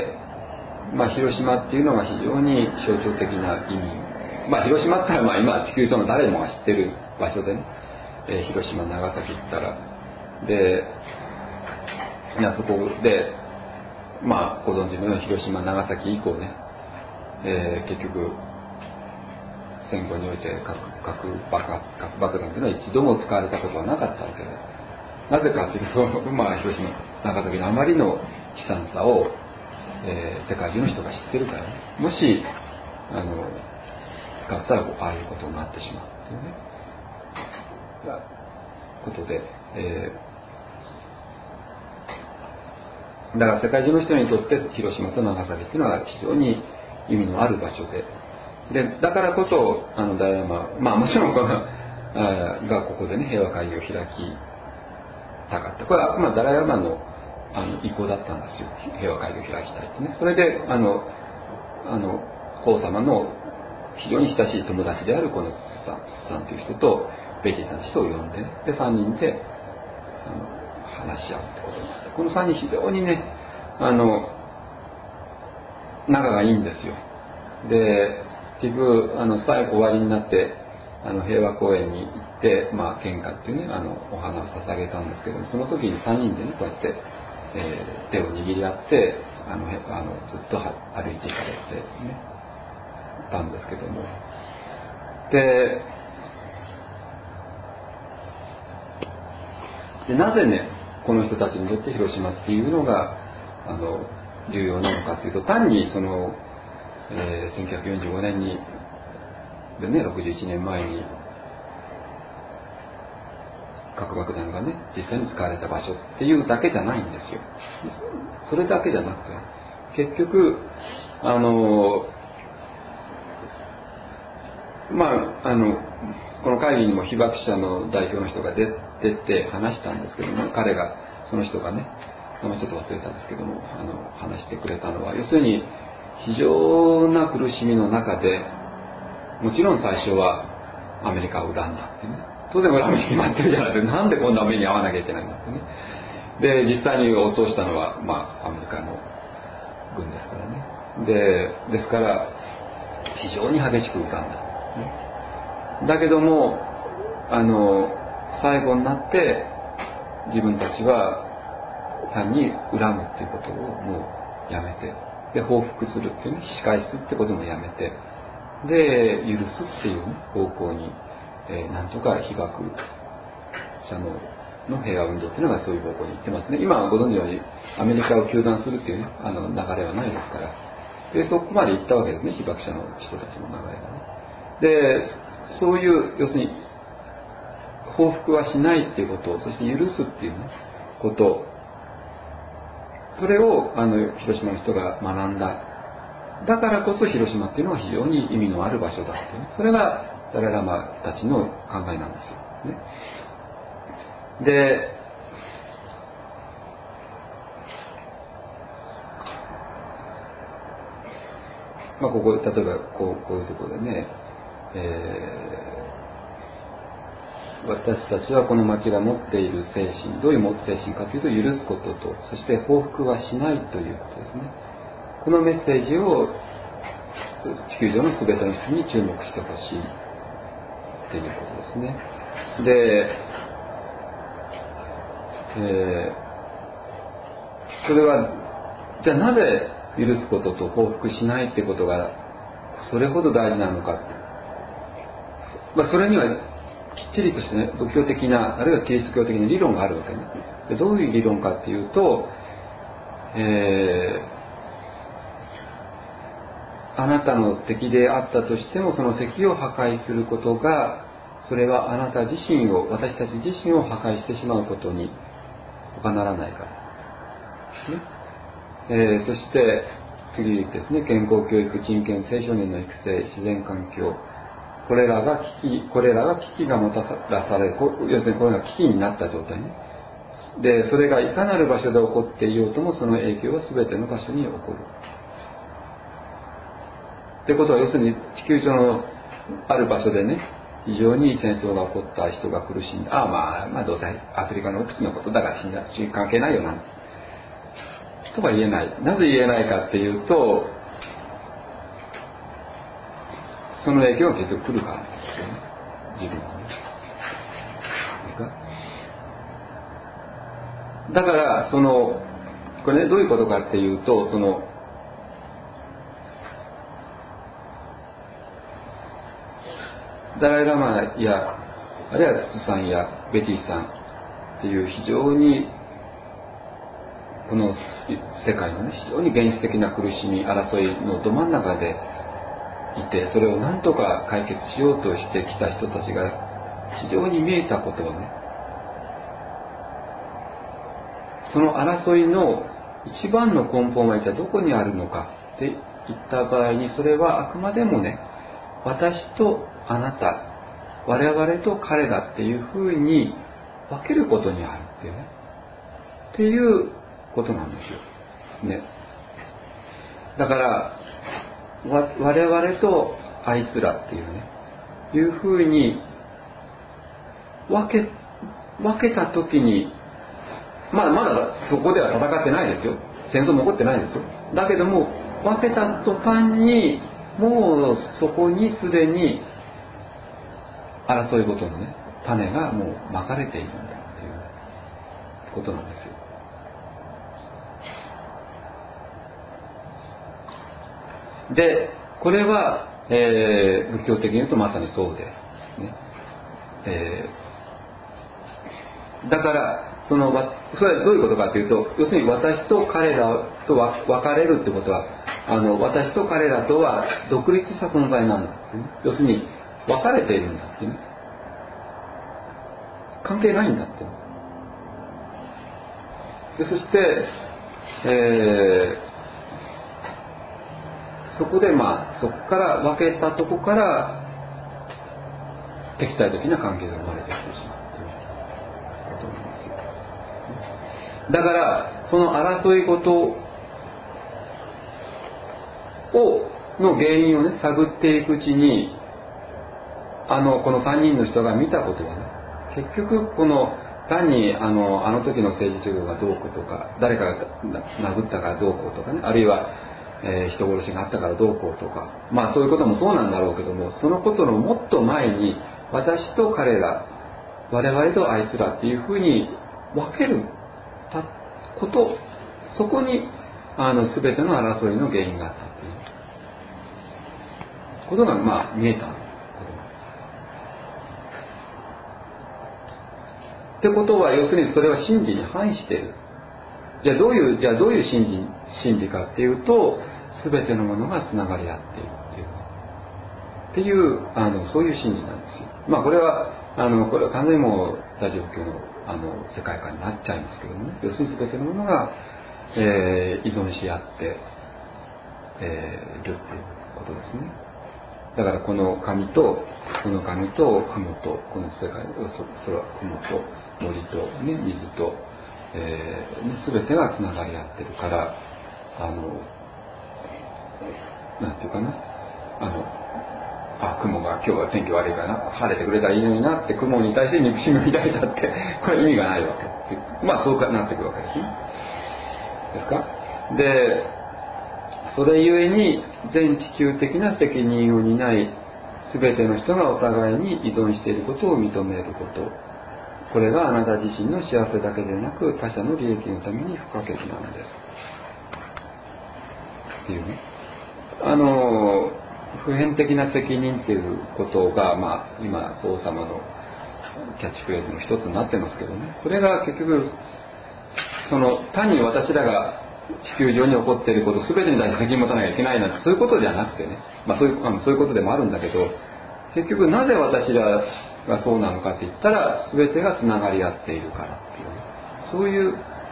広島っていうのが非常に象徴的な意味、広島ってのは今地球上の誰もが知ってる場所でね、広島長崎行ったらでそこでご存知のように広島長崎以降ね、結局戦後において核爆弾というのは一度も使われたことはなかったわけで、なぜかというと、広島長崎のあまりの悲惨さを、世界中の人が知ってるからね、もし使ったらああいうことになってしまうというねことで、だから世界中の人にとって広島と長崎というのは非常に意味のある場所で、だからこそダライラマ、もちろんこのがここでね平和会議を開きたかった。これはあくまでダライラマの意向だったんですよ。平和会議を開きたいってね。それで王様の非常に親しい友達であるこのツさんという人とベイティさんという人を呼んで、ね、で3人で話し合うってことになって、この3人非常にね仲がいいんですよ。で結局最後終わりになって平和公園に行って、献花っていうねお花を捧げたんですけども、その時に3人でねこうやって、手を握り合ってずっと歩いていかれてねたんですけども、でなぜねこの人たちにとって広島っていうのが重要なのかっていうと、単にその1945年にでね61年前に核爆弾がね実際に使われた場所っていうだけじゃないんですよ。それだけじゃなくて結局この会議にも被爆者の代表の人が出て話したんですけども、その人がねちょっと忘れたんですけども話してくれたのは、要するに非常な苦しみの中で、もちろん最初はアメリカを恨んだってね、当然恨みに決まってるじゃないですか。なんでこんな目に遭わなきゃいけないんだってね。で実際に落としたのはアメリカの軍ですからね。ですから非常に激しく恨んだ、ね、だけども最後になって自分たちは単に恨むっていうことをもうやめて、で報復するっていうね、仕返すってこともやめて、で許すっていう、ね、方向に、なんとか被爆者のの平和運動っていうのがそういう方向に行ってますね。今はご存知のようにアメリカを糾弾するっていうね、流れはないですから。で、そこまで行ったわけですね、被爆者の人たちの流れがね。で、そういう、要するに、報復はしないっていうこと、そして許すっていうね、こと、それを広島の人が学んだ。だからこそ広島っていうのは非常に意味のある場所だっていうね。それがダライラマたちの考えなんですよ。ね、で、ここ例えばこういうところでね、私たちはこの町が持っている精神、どういう精神かというと、許すことと、そして報復はしないということですね。このメッセージを地球上の全ての人に注目してほしいということですね。で、それはじゃあなぜ許すことと報復しないということがそれほど大事なのか、それにはきっちりとしてね、仏教的なあるいはキリスト教的な理論があるわけね。でどういう理論かっていうと、あなたの敵であったとしてもその敵を破壊することが、それはあなた自身を、私たち自身を破壊してしまうことに他ならないから、ね。そして次ですね、健康教育、人権、青少年の育成、自然環境、これらが危機がもたらされる、要するにこれが危機になった状態ね。で、それがいかなる場所で起こっていようとも、その影響は全ての場所に起こる。ってことは、要するに地球上のある場所でね、非常に戦争が起こった人が苦しんで、どうせアフリカの奥地のことだから死んだし関係ないよなとは言えない。なぜ言えないかっていうと、その影響が結局来るからですよね、自分はね。ですか？だからこれね、どういうことかっていうと、ダライラマやあるいはツツさんやベティさんっていう非常にこの世界のね、非常に現実的な苦しみ、争いのど真ん中でいて、それを何とか解決しようとしてきた人たちが非常に見えたことをね、その争いの一番の根本は一体どこにあるのかって言った場合に、それはあくまでもね、私とあなた、我々と彼らっていうふうに分けることにあるっていうね、っていうことなんですよね。だから我々とあいつらっていうね、いうふうに分けた時に、まだそこでは戦ってないですよ。戦争も起こってないですよ。だけども分けた途端にもうそこにすでに争いごとのね、種がもうまかれているんだっていうことなんですよ。で、これは、仏教的に言うとまさにそうです、ね。だからそれはどういうことかというと、要するに私と彼らと分かれるってことは、私と彼らとは独立した存在なんだってね。要するに分かれているんだってね。関係ないんだって。でそして、そこでそこから分けたとこから敵対的な関係が生まれてきてしまうということなんですよ。だからその争いごとの原因をね、探っていくうちに、この3人の人が見たことはね、結局この単にあの時の政治主義がどうこうとか、誰かが殴ったからどうこうとかね、あるいは、人殺しがあったからどうこうとか、そういうこともそうなんだろうけども、そのことのもっと前に私と彼ら、我々とあいつらっていうふうに分けること、そこに全ての争いの原因があったっていうことが見えた。 ってことは要するにそれは真理に反している。じゃあどういう真理かっていうと、全てのものがつながり合っているっていうそういう真理なんですよ。まあこれは完全にもう大乗仏教の世界観になっちゃいますけどもね、要するに全てのものが、依存し合って、るっていうことですね。だからこの紙と雲とこの世界の空、雲と森と、ね、水と、全てがつながり合ってるから、なんていうかな、雲が今日は天気悪いからな、晴れてくれたらいいのになって雲に対して憎しみを抱いたってこれ意味がないわけ。まあそうなっていくわけですね。ですか。で、それゆえに全地球的な責任を担い、全ての人がお互いに依存していることを認めること、これがあなた自身の幸せだけでなく他者の利益のために不可欠なのですっていうね、普遍的な責任っていうことが、まあ、今王様のキャッチフレーズの一つになってますけどね、それが結局単に私らが地球上に起こっていること全てに対して責任を持たなきゃいけないなんてそういうことじゃなくてね、まあ、そういうことでもあるんだけど、結局なぜ私らがそうなのかって言ったら全てがつながり合っているからっていう、ね、そういう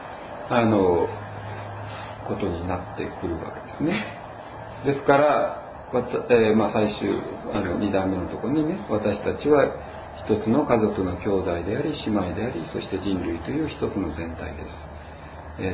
ことになってくるわけですね。ですからまあ、最終2段目のところにね、私たちは一つの家族の兄弟であり姉妹であり、そして人類という一つの全体です。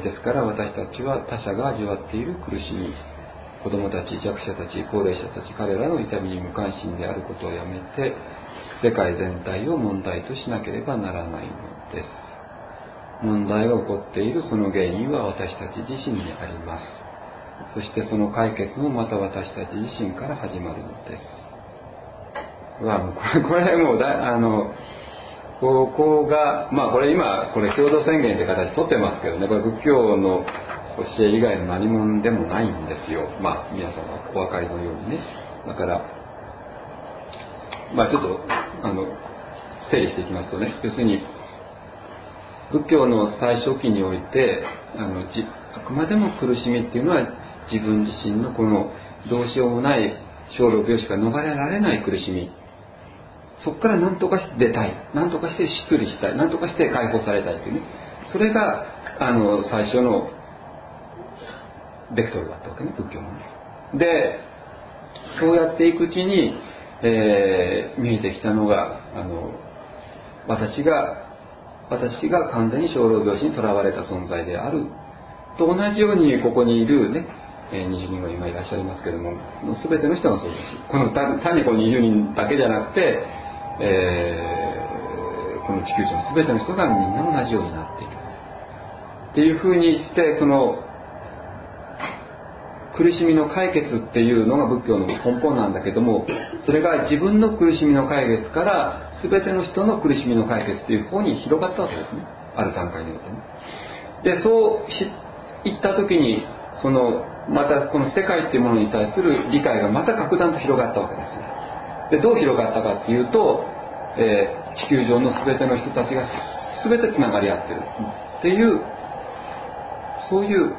ですから私たちは他者が味わっている苦しみ、子供たち、弱者たち、高齢者たち、彼らの痛みに無関心であることをやめて、世界全体を問題としなければならないのです。問題が起こっているその原因は私たち自身にあります。そしてその解決もまた私たち自身から始まるのです。これもうここが、まあこれ今これ共同宣言って形取ってますけどね、これ仏教の教え以外の何もでもないんですよ。まあ皆さんはお分かりのようにね。だからまあちょっと整理していきますとね、要するに仏教の最初期においてあくまでも苦しみっていうのは自分自身のこのどうしようもない生老病死から逃れられない苦しみ、そこから何とかして出たい、何とかして出離したい、何とかして解放されたいというね、それが最初のベクトルだったわけね、仏教の。でそうやっていくうちに、見えてきたのが私が完全に生老病死にとらわれた存在であると同じように、ここにいるね、20人が今いらっしゃいますけれども、全ての人がそうです。この単にこの20人だけじゃなくて、この地球上の全ての人がみんな同じようになっているっていうふうにして、その苦しみの解決っていうのが仏教の根本なんだけども、それが自分の苦しみの解決から全ての人の苦しみの解決っていう方に広がったわけですね、ある段階においてね。でそういった時にまたこの世界っていうものに対する理解がまた格段と広がったわけですよ。でどう広がったかっていうと、地球上の全ての人たちが全てつながり合ってるっていうそういう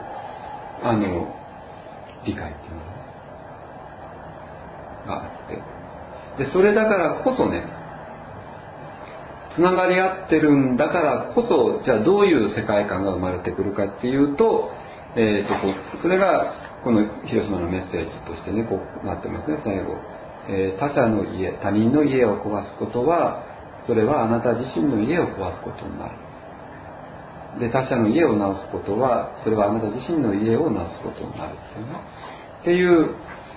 理解っていうのがあって、でそれだからこそね、つながり合ってるんだからこそ、じゃあどういう世界観が生まれてくるかっていうと、それがこの広島のメッセージとしてね、こうなってますね、最後。他者の家、他人の家を壊すことは、それはあなた自身の家を壊すことになる。で、他者の家を直すことは、それはあなた自身の家を直すことになるっていう、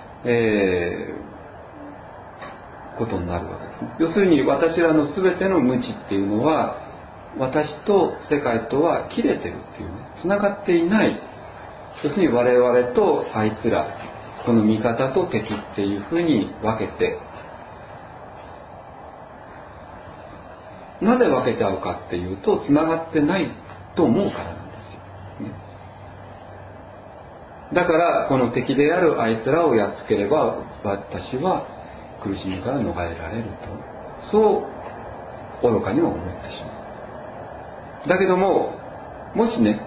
ことになるわけですね。要するに私らの全ての無知っていうのは、私と世界とは切れてるっていうね、つながっていない。要するに我々とあいつら、この味方と敵っていうふうに分けて、なぜ分けちゃうかっていうと、つながってないと思うからなんですよ、ね。だからこの敵であるあいつらをやっつければ私は苦しみから逃れられると、そう愚かにも思ってしまう。 だけどももしね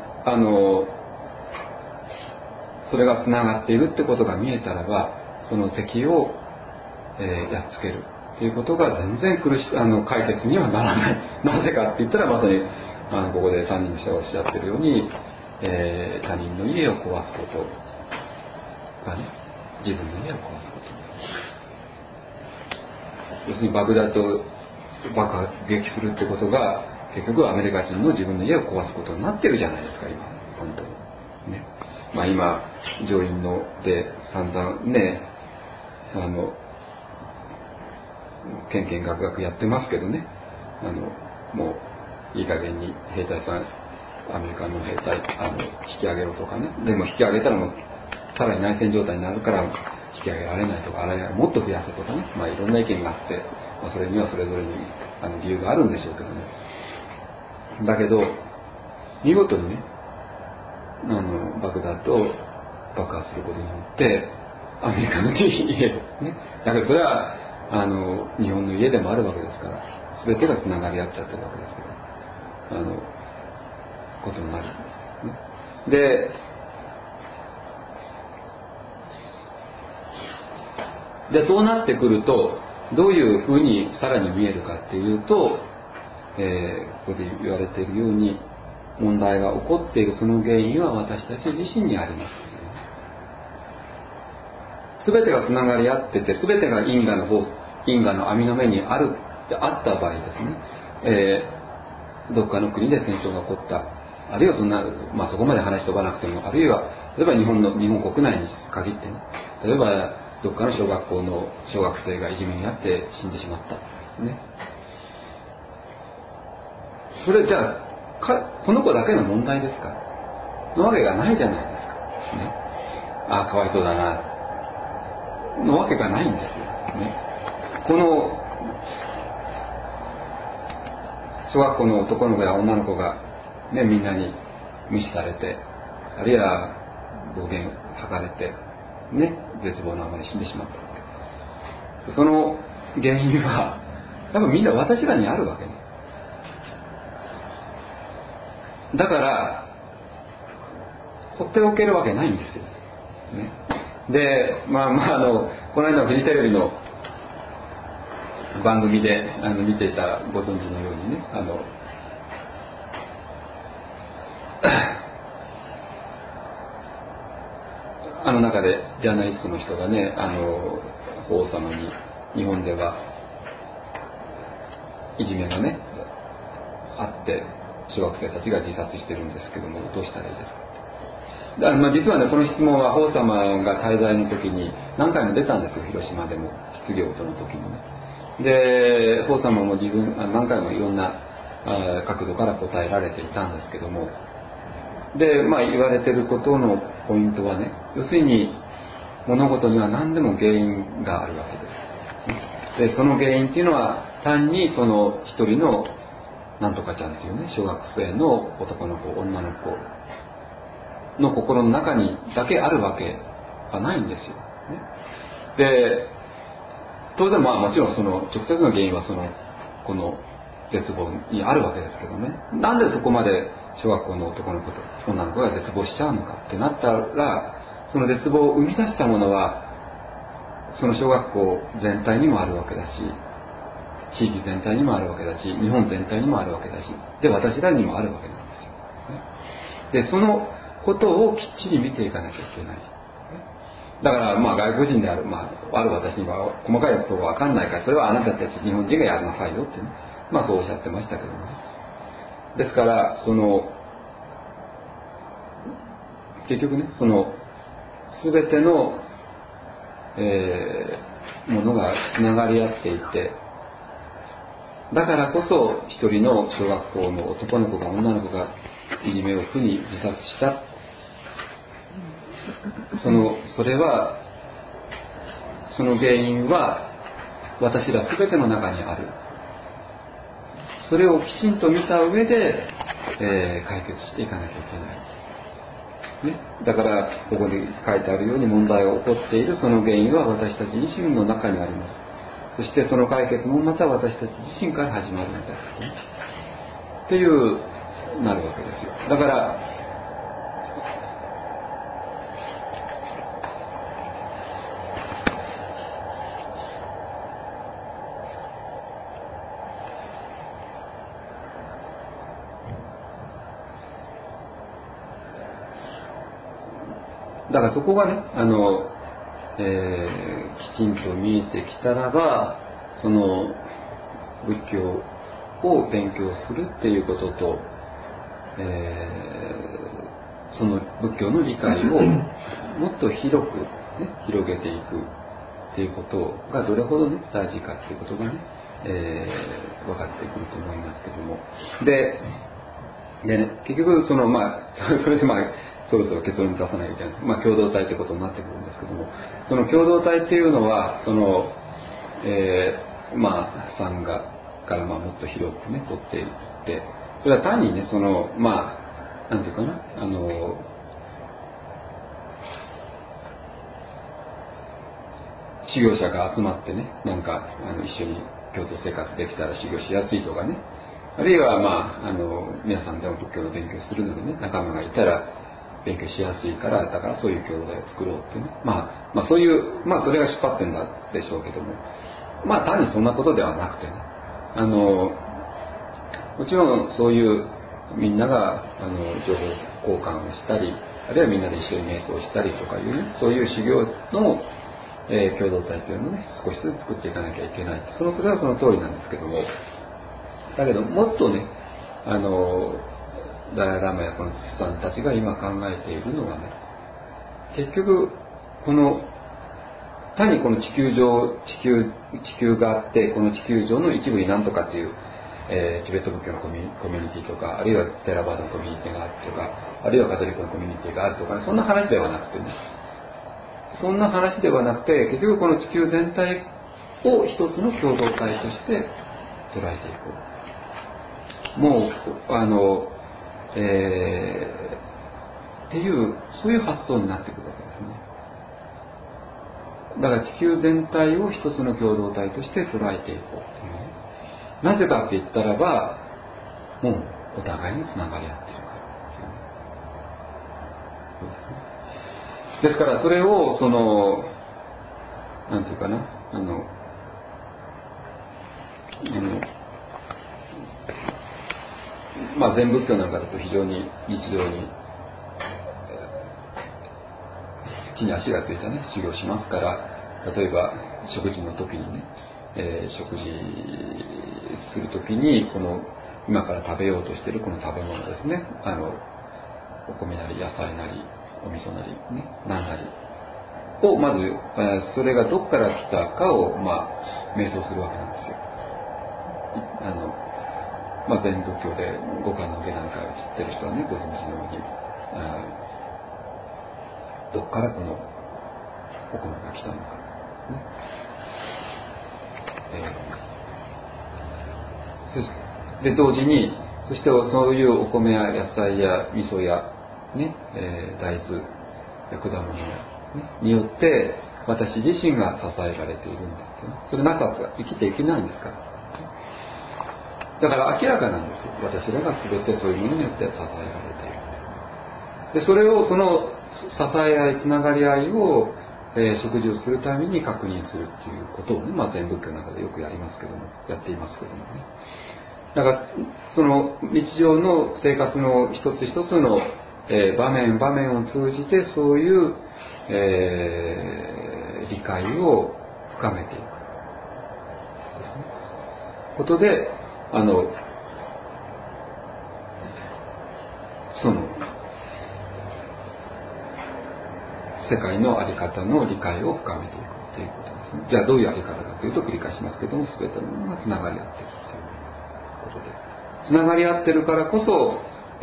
それがつながっているってことが見えたらばその敵を、やっつけるということが全然解決にはならない。なぜかって言ったらまさにここで三人の人がおっしゃってるように、他人の家を壊すことがね自分の家を壊すこと。要するにバグダッドを爆撃するってことが結局アメリカ人の自分の家を壊すことになってるじゃないですか今本当にね。まあ今上院ので散々ねけんけんがくがくやってますけどねもういい加減に兵隊さんアメリカの兵隊引き上げろとかね。でも引き上げたらもうさらに内戦状態になるから引き上げられないとかもっと増やせとかね。まあいろんな意見があって、まあ、それにはそれぞれに理由があるんでしょうけどね。だけど見事にねバグダッドを爆破することによってアメリカの家ね。だけどそれは日本の家でもあるわけですから全てがつながり合っちゃってるわけですからことになる、ね、でそうなってくるとどういうふうにさらに見えるかっていうと、ここで言われているように問題が起こっているその原因は私たち自身にあります。全てがつながり合ってて全てが因果の網の目にあった場合ですね、どっかの国で戦争が起こったあるいはそこまで話し飛ばなくてもあるいは例えば日本国内に限ってね例えばどっかの小学校の小学生がいじめにあって死んでしまったね。それじゃあこの子だけの問題ですかのわけがないじゃないですか、ね、かわいそうだなのわけがないんですよ、ね、この小学校の男の子や女の子が、ね、みんなに無視されてあるいは暴言を吐かれて、ね、絶望のあまり死んでしまったわけ。その原因は多分みんな私らにあるわけね。だから放っておけるわけないんですよ、ね、でこの間のフジテレビの番組で見ていたご存知のようにね中でジャーナリストの人がね法皇様に日本ではいじめがねあって小学生たちが自殺してるんですけどもどうしたらいいですか。実はねこの質問は法皇様が滞在の時に何回も出たんですよ広島でも失業との時にね。で法皇様も何回もいろんな角度から答えられていたんですけどもで、言われていることのポイントはね要するに物事には何でも原因があるわけです。でその原因っていうのは単にその一人のなんとかちゃんっていうね小学生の男の子女の子の心の中にだけあるわけはないんですよ、ね、で当然もちろんその直接の原因はこの絶望にあるわけですけどねなんでそこまで小学校の男の子と女の子が絶望しちゃうのかってなったらその絶望を生み出したものはその小学校全体にもあるわけだし地域全体にもあるわけだし日本全体にもあるわけだしで私らにもあるわけなんですよ。でそのことをきっちり見ていかなきゃいけない。だから外国人である、ある私には細かいことが分かんないからそれはあなたたち日本人がやるなさいよってねそうおっしゃってましたけどね。ですから結局ね全ての、ものがつながり合っていてだからこそ一人の小学校の男の子が女の子がいじめを苦に自殺したそれはその原因は私ら全ての中にある。それをきちんと見た上で、解決していかなきゃいけない、ね、だからここに書いてあるように問題が起こっているその原因は私たち自身の中にあります。そしてその解決もまた私たち自身から始まるんです、ね、っていうなるわけですよ。だからそこがねきちんと見えてきたらば、その仏教を勉強するっていうことと、その仏教の理解をもっと広く、ね、広げていくっていうことがどれほど、ね、大事かっていうことがね、分かってくると思いますけども、でね、結局それでそろそろ結論に出さないといけない、共同体ということになってくるんですけども、その共同体っていうのはその、参加からもっと広くね取っていって、それは単にねそのなんていうかな修行者が集まってね一緒に共同生活できたら修行しやすいとかね、あるいは皆さんでも仏教の勉強するのにね仲間がいたら勉強しやすいから、だからそういう共同体を作ろうってね、そういうそれが出発点なんでしょうけども、単にそんなことではなくてね、もちろんそういうみんなが情報交換をしたり、あるいはみんなで一緒に瞑想したりとかいうね、そういう修行の、共同体というのをね少しずつ作っていかなきゃいけない。それはその通りなんですけども、だけどもっとねダライ・ラマやこのさんたちが今考えているのはね、結局この単にこの地球があって、この地球上の一部に何とかっていう、チベット仏教のコミュニティとか、あるいはテラバードのコミュニティがあるとか、あるいはカトリックのコミュニティがあるとか、そんな話ではなくてね、結局この地球全体を一つの共同体として捉えていこう。もうっていうそういう発想になってくるわけですね。だから地球全体を一つの共同体として捉えていこうっていうね。なぜかって言ったらば、もうお互いにつながり合っているからっていうね。そうですね。ですからそれをなんていうかな禅仏教なんかだと非常に日常に地に足がついたね修行しますから、例えば食事の時にね、食事する時にこの今から食べようとしているこの食べ物ですね、お米なり野菜なりお味噌なりね何なりをまず、それがどこから来たかを瞑想するわけなんですよ。禅仏教で五感の下なんか知ってる人はねご存知のように、どこからこのお米が来たのか、で同時にそしてそういうお米や野菜や味噌や、ね大豆や果物によって私自身が支えられているんだって、ね、それなかったら生きていけないんですから。だから明らかなんですよ、私らが全てそういうものによって支えられている。でそれをその支え合いつながり合いを、食事をするために確認するっていうことをね、禅仏教の中でよくやっていますけどもね。だからその日常の生活の一つ一つの、場面を通じてそういう、理解を深めていくですね。ことでその世界の在り方の理解を深めていくということですね。じゃあどういう在り方かというと、繰り返しますけども、全てのものがつながり合っているということで、つながり合っているからこそ、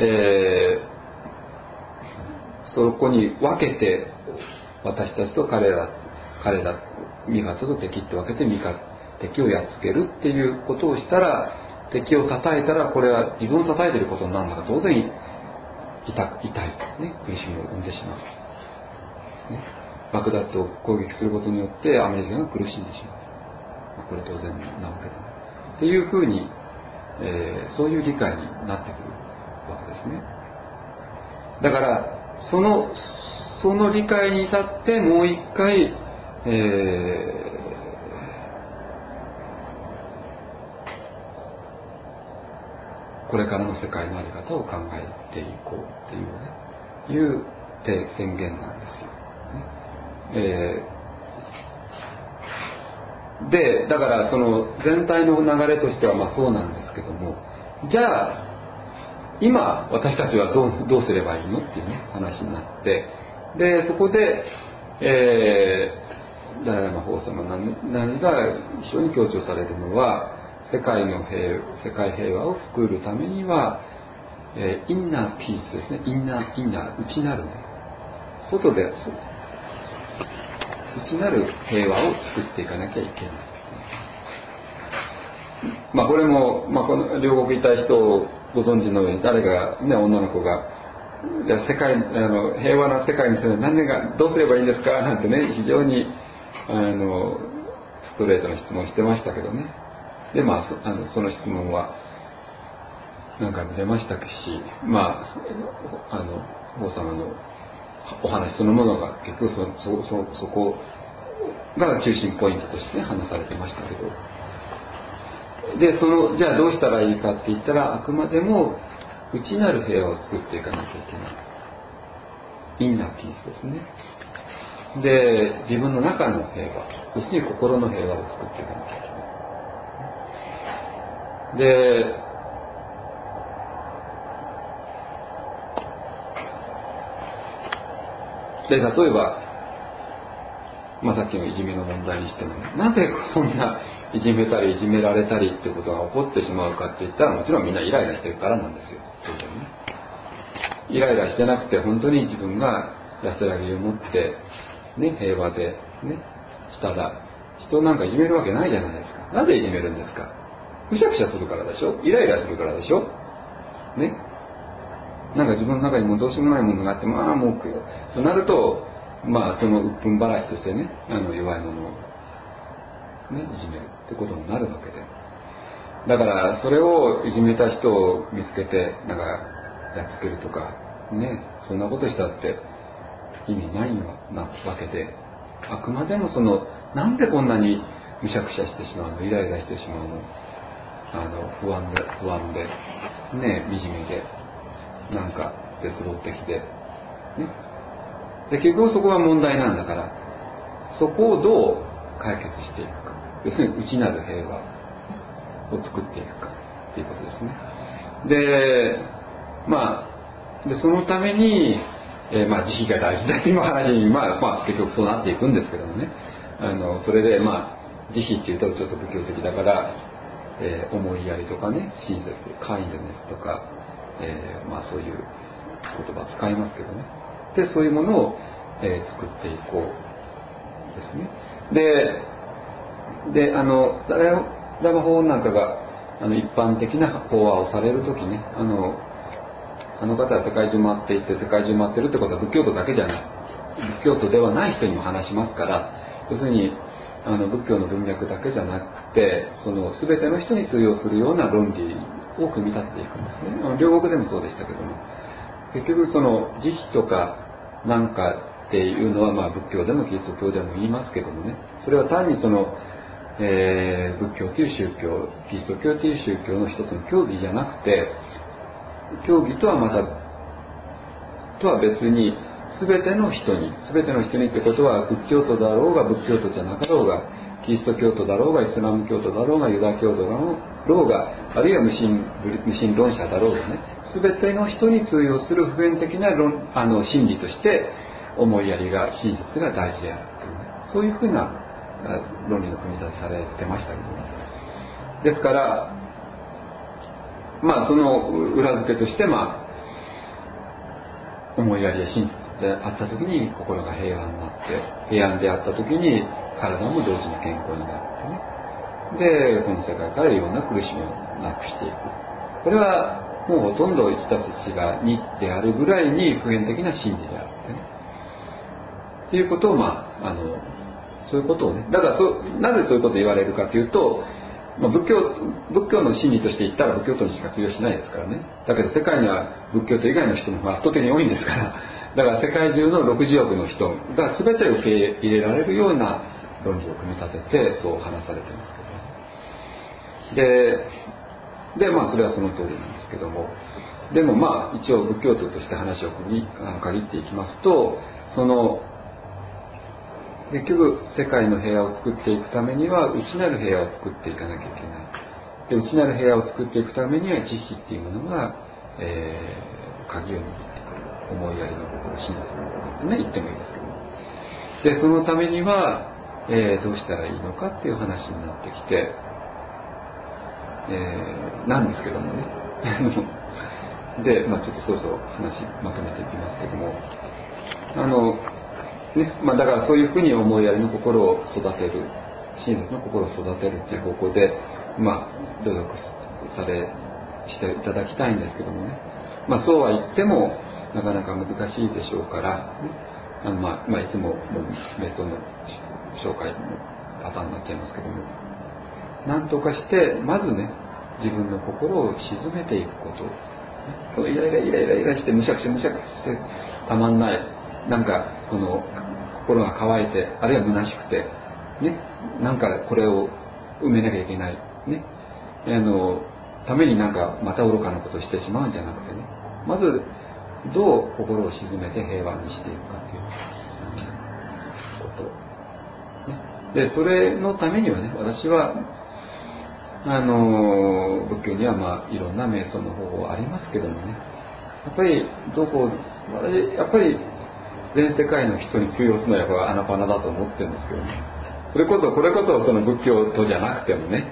そこに分けて私たちと彼ら味方と敵って分けて敵をやっつけるっていうことをしたら、敵を叩いたらこれは自分を叩いていることになるんだから当然痛い、ね、苦しみを生んでしまう。バグダッドを攻撃することによってアメリカが苦しんでしまう、これ当然なわけだっていうふうに、そういう理解になってくるわけでですね。だからその理解に至ってもう一回、これからの世界の在り方を考えていこうっていう宣言なんですよ。でだからその全体の流れとしてはそうなんですけども、じゃあ今私たちはどうすればいいのっていう話になって、でそこで、ダライ・ラマ法様なりが非常に強調されるのは、世界平和を作るためには、インナーピースですね。インナー内なるね、外で内なる平和を作っていかなきゃいけない。これも、この両国いた人をご存知のように、誰かね、女の子が平和な世界にする何年がどうすればいいんですかなんてね、非常にストレートな質問してましたけどね。でその質問は何回も出ましたし、法様のお話そのものが結局そこが中心ポイントとして、話されてましたけど、でじゃあどうしたらいいかって言ったら、あくまでも内なる平和を作っていかなきゃいけない。インナーピースですね。で自分の中の平和、要するに心の平和を作っていかなきゃいけない。で例えば、さっきのいじめの問題にしても、なぜそんないじめたりいじめられたりってことが起こってしまうかって言ったら、もちろんみんなイライラしてるからなんですよ。当然ね。イライラしてなくて、本当に自分が安らぎを持ってね、平和でねしたら、人なんかいじめるわけないじゃないですか。なぜいじめるんですか。むしゃくしゃするからでしょ。イライラするからでしょね。なんか自分の中にもどうしようもないものがあって、もうとなると、その鬱憤晴らしとしてね、弱いものをね、いじめるってことになるわけで、だからそれをいじめた人を見つけてやっつけるとかね、そんなことしたって意味ないなわけで、あくまでもなんでこんなにむしゃくしゃしてしまうの、イライラしてしまうの、不安でね、惨めでなんか絶望的でね、で結局そこが問題なんだから、そこをどう解決していくか、要するに内なる平和を作っていくかっていうことですね。でそのために、慈悲が大事だっていう話に、結局そうなっていくんですけどもね、それで慈悲っていうとちょっと仏教的だから、思いやりとかね、親切、カインドネスとか、そういう言葉を使いますけどね。でそういうものを、作っていこうですね。でダライ・ラマ法王なんかが一般的な法話をされるときね、あの方は世界中回っていて、世界中回ってるってことは仏教徒だけじゃない、仏教徒ではない人にも話しますから、要するに仏教の文脈だけじゃなくて、全ての人に通用するような論理を組み立てていくんですね。両国でもそうでしたけども、結局慈悲とかなんかっていうのは、仏教でもキリスト教でも言いますけどもね、それは単に仏教という宗教、キリスト教という宗教の一つの教義じゃなくて、教義とは別に全ての人にってことは、仏教徒だろうが仏教徒じゃなかろうが、キリスト教徒だろうがイスラム教徒だろうがユダヤ教徒だろうが、あるいは無神論者だろうがね、全ての人に通用する普遍的な真理として思いやりが、真実が大事であるというね、そういうふうな論理の組み立てされてましたけどね。ですからその裏付けとして、思いやりや真実であった時に心が平安になって、平安であった時に体も同時に健康になってね、でこの世界からいろんな苦しみをなくしていく。これはもうほとんど 1+1 が2であるぐらいに普遍的な真理であってね、っていうことをそういうことをね、だからなぜそういうことを言われるかというと、 仏教の真理として言ったら仏教徒にしか通用しないですからね。だけど世界には仏教徒以外の人も圧倒的に多いんですから、だから世界中の60億の人が全て受け入れられるような論理を組み立ててそう話されてますけど、でそれはその通りなんですけども、でも一応仏教徒として話を限っていきますと、その結局世界の平和を作っていくためには内なる平和を作っていかなきゃいけない。で内なる平和を作っていくためには慈悲っていうものが、鍵を握ってくる。思いやりの心、親切の心ってね言ってもいいですけども、でそのためには、どうしたらいいのかっていう話になってきて、なんですけどもねで、ちょっとそろそろ話まとめていきますけども、だからそういうふうに思いやりの心を育てる、親切の心を育てるっていう方向で努力していただきたいんですけどもね、そうは言ってもなかなか難しいでしょうから、いつも瞑想の紹介のパターンになっちゃいますけども、なんとかしてまずね自分の心を鎮めていくこと、イライラしてむしゃくしゃしてたまんない、なんかこの心が乾いて、あるいは虚しくてね、なんかこれを埋めなきゃいけないね、ためになんかまた愚かなことをしてしまうんじゃなくてね、まずどう心を鎮めて平和にしていくかということ、でそれのためにはね、私は仏教にはいろんな瞑想の方法ありますけどもね、やっぱりやっぱり全世界の人に通用するのはやっぱアナパナだと思ってるんですけどね、これこそその仏教徒じゃなくてもね、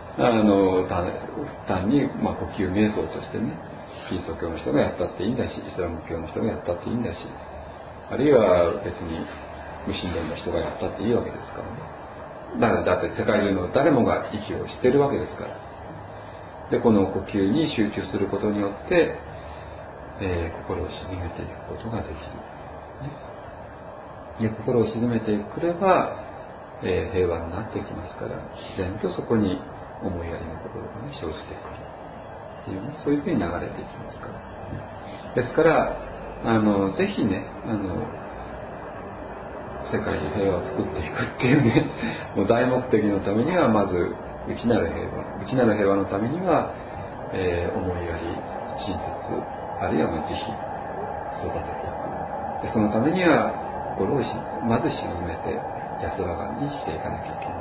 単に呼吸瞑想としてね、キリスト教の人がやったっていいんだし、イスラム教の人がやったっていいんだし、あるいは別に無神論の人がやったっていいわけですからね。だって世界中の誰もが息をしてるわけですから。でこの呼吸に集中することによって、心を鎮めていくことができる。で心を鎮めてくれば、平和になっていきますから、自然とそこに思いやりの心がね生じてくるっていう、そういうふうに流れていきますから。ですからぜひね世界に平和を作っていくっていうねもう大目的のためにはまず内なる平和のためには、思いやり、親切、あるいは慈悲育てていく。でそのためには心をまず鎮めて安らかにしていかなきゃいけない。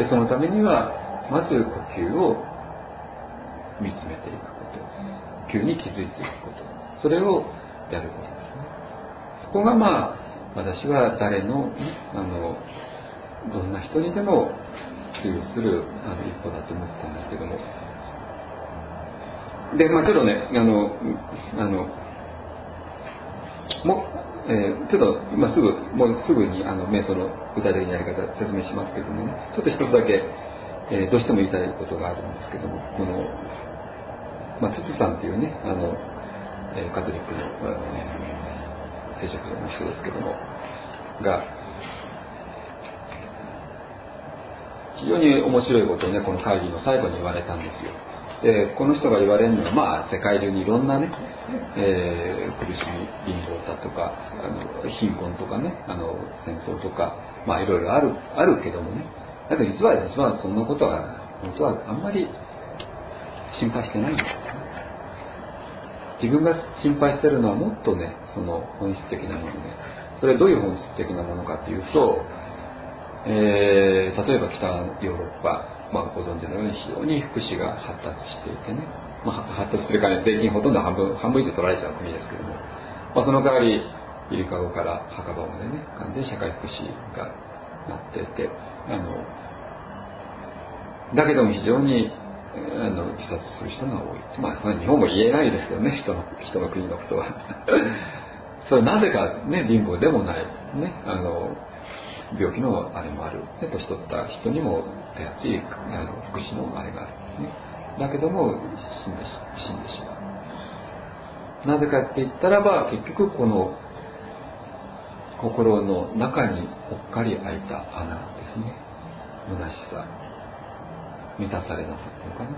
でそのためにはまず呼吸を見つめていくこと、呼吸に気づいていくこと、それをやることですね。そこが私は誰のどんな人にでも通用する一歩だと思ったんですけども、でちょっとねちょっと今もうすぐに瞑想の具体的なやり方を説明しますけどもね、ちょっと一つだけ、どうしても言いたいことがあるんですけども、このツツさんっていうねカトリックの聖職者の人ですけどもが非常に面白いことをねこの会議の最後に言われたんですよ。でこの人が言われるのは世界中にいろんなね、苦しみ、貧乏だとか貧困とかね戦争とかいろいろあるけどもね、だけど実はそんなことは本当はあんまり心配してないんです。自分が心配してるのはもっとねその本質的なもので、それはどういう本質的なものかというと、例えば北ヨーロッパ、ご存知のように非常に福祉が発達していてね、発達するから税金ほとんど半分以上取られちゃう国ですけども、その代わりゆりかごから墓場までね完全に社会福祉がなっていて、だけども非常に自殺する人が多い。それは日本も言えないですけどね、人の国のことはそれなぜかね、貧乏でもないね、病気のあれもある、年取った人にも手厚い福祉のあれがある、ね、だけども死んでしまう。なぜかって言ったらば、結局この心の中にぽっかり開いた穴ですね。虚しさ、 満たされなさっていうのか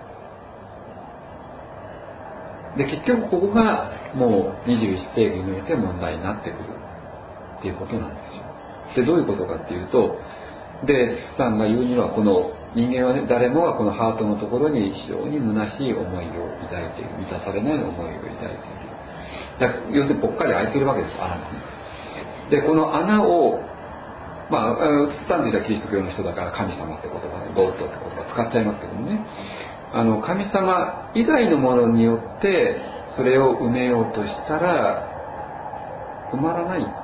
な。で結局ここがもう21世紀において問題になってくるっていうことなんですよ。でどういうことかっていうと、でスさんが言うには、この人間はね、誰もがこのハートのところに非常に虚しい思いを抱いている、満たされない思いを抱いている。だから要するにぽっかり開いてるわけです、穴がね。でこの穴をスタンというのはキリスト教の人だから神様って言葉でゴッドって言葉使っちゃいますけどもね、神様以外のものによってそれを埋めようとしたら埋まらないんです。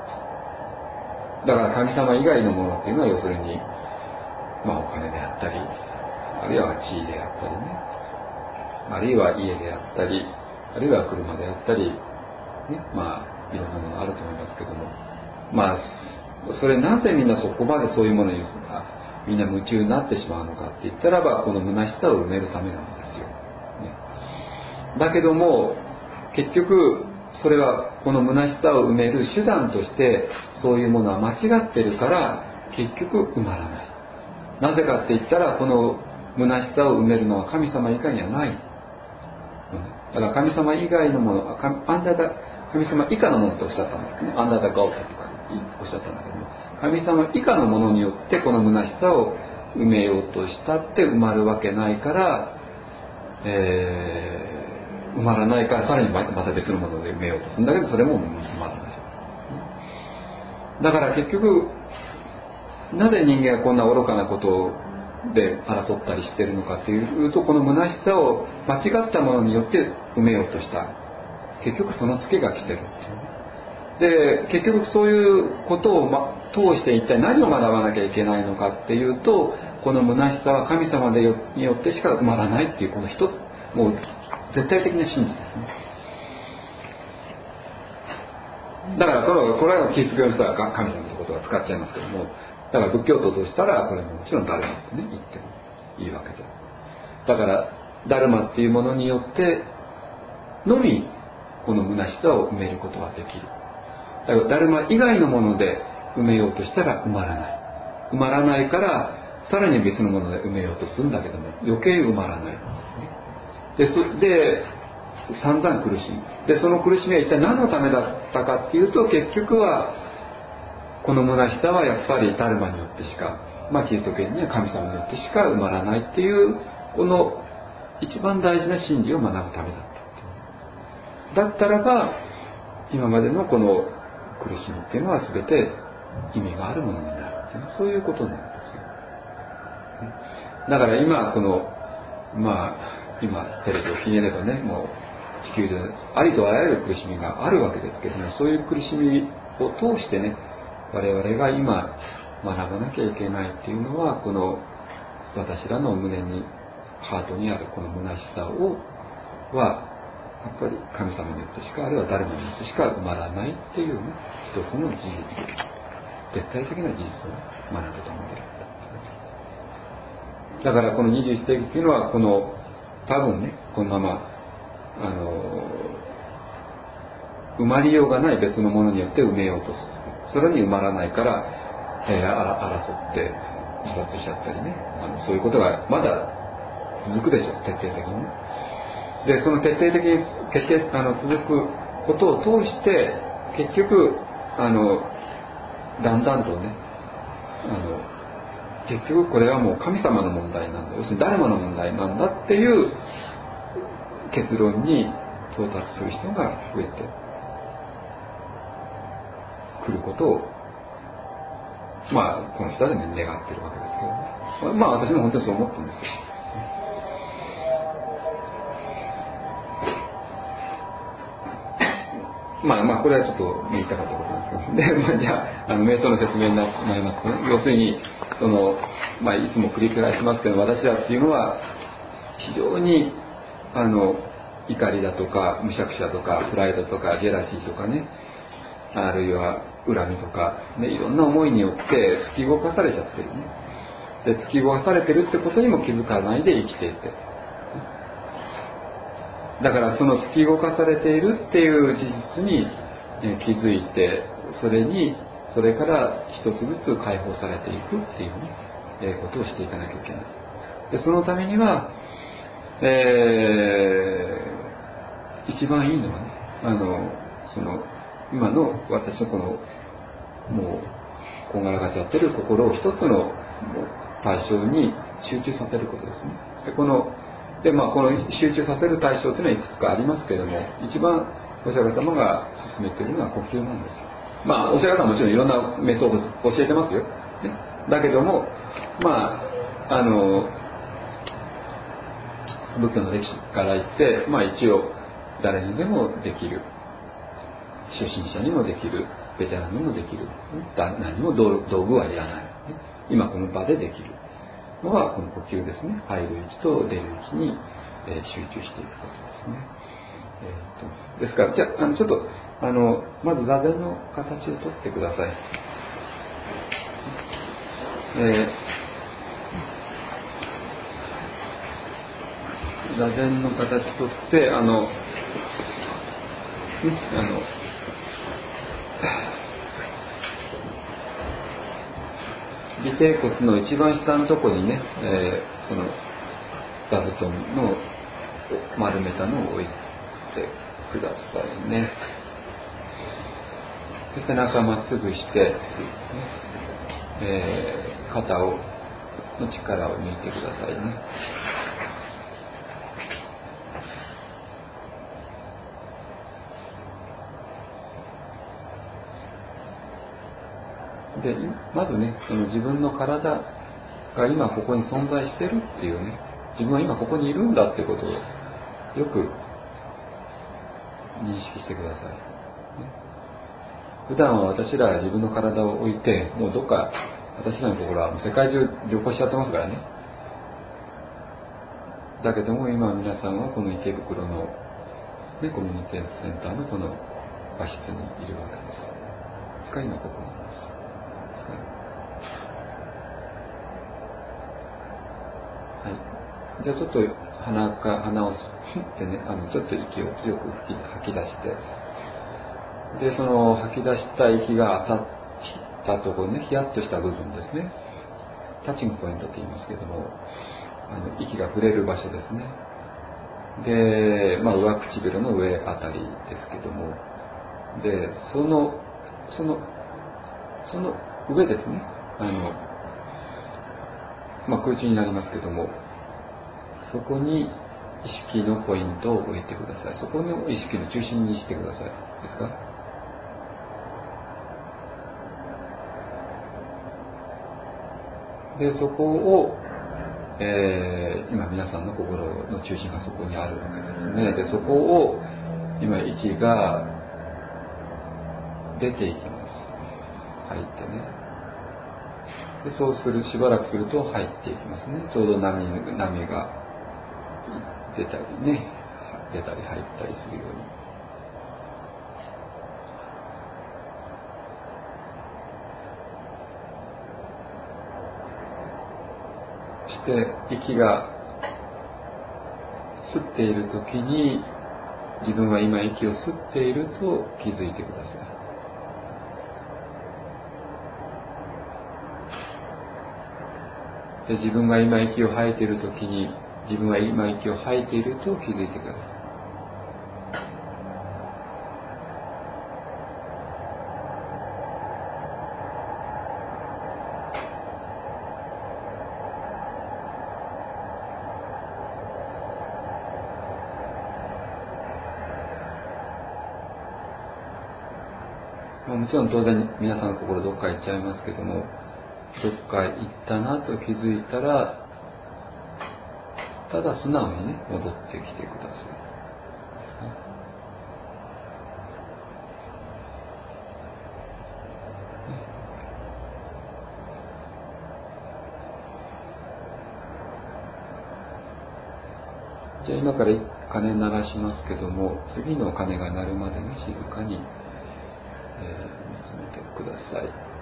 だから神様以外のものっていうのは要するに、お金であったり、あるいは地位であったりね、あるいは家であったり、あるいは車であったり、ね、いろんなものがあると思いますけども、それなぜみんなそこまでそういうものにみんな夢中になってしまうのかって言ったらば、この虚しさを埋めるためなんですよ、ね。だけども結局それはこの虚しさを埋める手段としてそういうものは間違ってるから結局埋まらない。なぜかって言ったら、この虚しさを埋めるのは神様以外にはない。だから神様以外のもの、神様以下のものとおっしゃったんですけどね、アンダーダガオタとかおっしゃったんだけども、神様以下のものによってこの虚しさを埋めようとしたって埋まるわけないから、埋まらないからさらにまた別のもので埋めようとするんだけど、それも埋まらない。だから結局なぜ人間がこんな愚かなことで争ったりしているのかっていうと、この虚しさを間違ったものによって埋めようとした、結局そのツケが来てるっていう。で結局そういうことを、通して一体何を学ばなきゃいけないのかっていうと、この虚しさは神様によってしか埋まらないっていう、この一つもう絶対的な真理ですね。だからこれはキリスト教の人は神様のことは使っちゃいますけども、だから仏教徒としたらこれももちろんダルマってね言ってもいいわけで、だからダルマっていうものによってのみこの虚しさを埋めることができる。だからダルマ以外のもので埋めようとしたら埋まらないからさらに別のもので埋めようとするんだけども余計埋まらない。で散々苦しむ。でその苦しみは一体何のためだったかっていうと、結局はこの虚しさはやっぱりダルマによってしか、キリスト教には神様によってしか埋まらないっていう、この一番大事な真理を学ぶためだった。だったらば今までのこの苦しみっていうのは全て意味があるものになるっていう、そういうことなんですよ。だから今この今テレビをひねればね、もう地球でありとあらゆる苦しみがあるわけですけども、そういう苦しみを通してね、我々が今学ばなきゃいけないっていうのは、この私らの胸にハートにあるこの虚しさはやっぱり神様によってしか、あるいは誰もによってしか埋まらないっていうね、一つの事実、絶対的な事実を学ぶためであった。だからこの21世紀っていうのは、この多分ね、このまま埋まりようがない別のものによって埋めようとする。それに埋まらないから、争って自殺しちゃったりね、そういうことがまだ続くでしょう、徹底的にね。でその徹底的に続くことを通して結局だんだんとね結局これはもう神様の問題なんだ、要するに誰もの問題なんだっていう結論に到達する人が増えてくることをこの人は願ってるわけですけどね。私も本当にそう思ってるんですよ。これはちょっと言いたかったことなんですけど、じゃあ瞑想の説明になりますとね、要するにいつも繰り返しますけど、私らっていうのは非常に怒りだとか無釈者とかプライドとかジェラシーとかね、あるいは恨みとか、ね、いろんな思いによって突き動かされちゃってるね。で突き動かされてるってことにも気づかないで生きていて、だからその突き動かされているっていう事実に気づいて、それから一つずつ解放されていくっていうね、ことをしていかなきゃいけない。 でそのためには、一番いいのはね、今の私のこのもうこんがらがっちゃってる心を一つの対象に集中させることですね。この集中させる対象というのはいくつかありますけれども、一番お釈迦様が進めているのは呼吸なんですよ。お釈迦様はもちろんいろんなメソッドを教えてますよ、ね、だけども仏教の歴史から言って、一応誰にでもできる、初心者にもできる、ベテランにもできる、何も道具はいらない、今この場でできるのはこの呼吸ですね。入る息と出る息に、集中していくことですね。ですからじゃあ、ちょっとまず座禅の形をとってください。座禅の形とって尾てい骨の一番下のところにね、その座布団の丸めたのを置いてくださいね。で背中まっすぐして、肩の力を抜いてくださいね。でまずね、その自分の体が今ここに存在してるっていうね、自分は今ここにいるんだってことをよく認識してください。普段は私らは自分の体を置いて、もうどっか私らのところは世界中旅行しちゃってますからね。だけども今皆さんはこの池袋の、コミュニティセンターのこの和室にいるわけです。ですから今ここにいます。はい、じゃあちょっと鼻を吸ってね、ちょっと息を強く吐き出して、でその吐き出した息が当たったところね、ヒヤッとした部分ですね、タッチングポイントと言いますけども、息が触れる場所ですね。で、上唇の上あたりですけども、でその上ですね、空中になりますけども、そこに意識のポイントを置いてください。そこの意識の中心にしてください。ですか？でそこを、今皆さんの心の中心がそこにあるわけですね。でそこを今息が出ていきます。入ってね。でそうするしばらくすると入っていきますね。ちょうど波が出たりね、出たり入ったりするように。そして息が吸っているときに、自分は今息を吸っていると気づいてください。で自分が今息を吐いているときに、自分は今息を吐いていると気づいてください。もちろん当然皆さんの心どっか行っちゃいますけども、どっか行ったなと気づいたら、ただ素直にね、戻ってきてください。じゃあ今から鐘鳴らしますけども、次の鐘が鳴るまでね、静かに、見つめてください。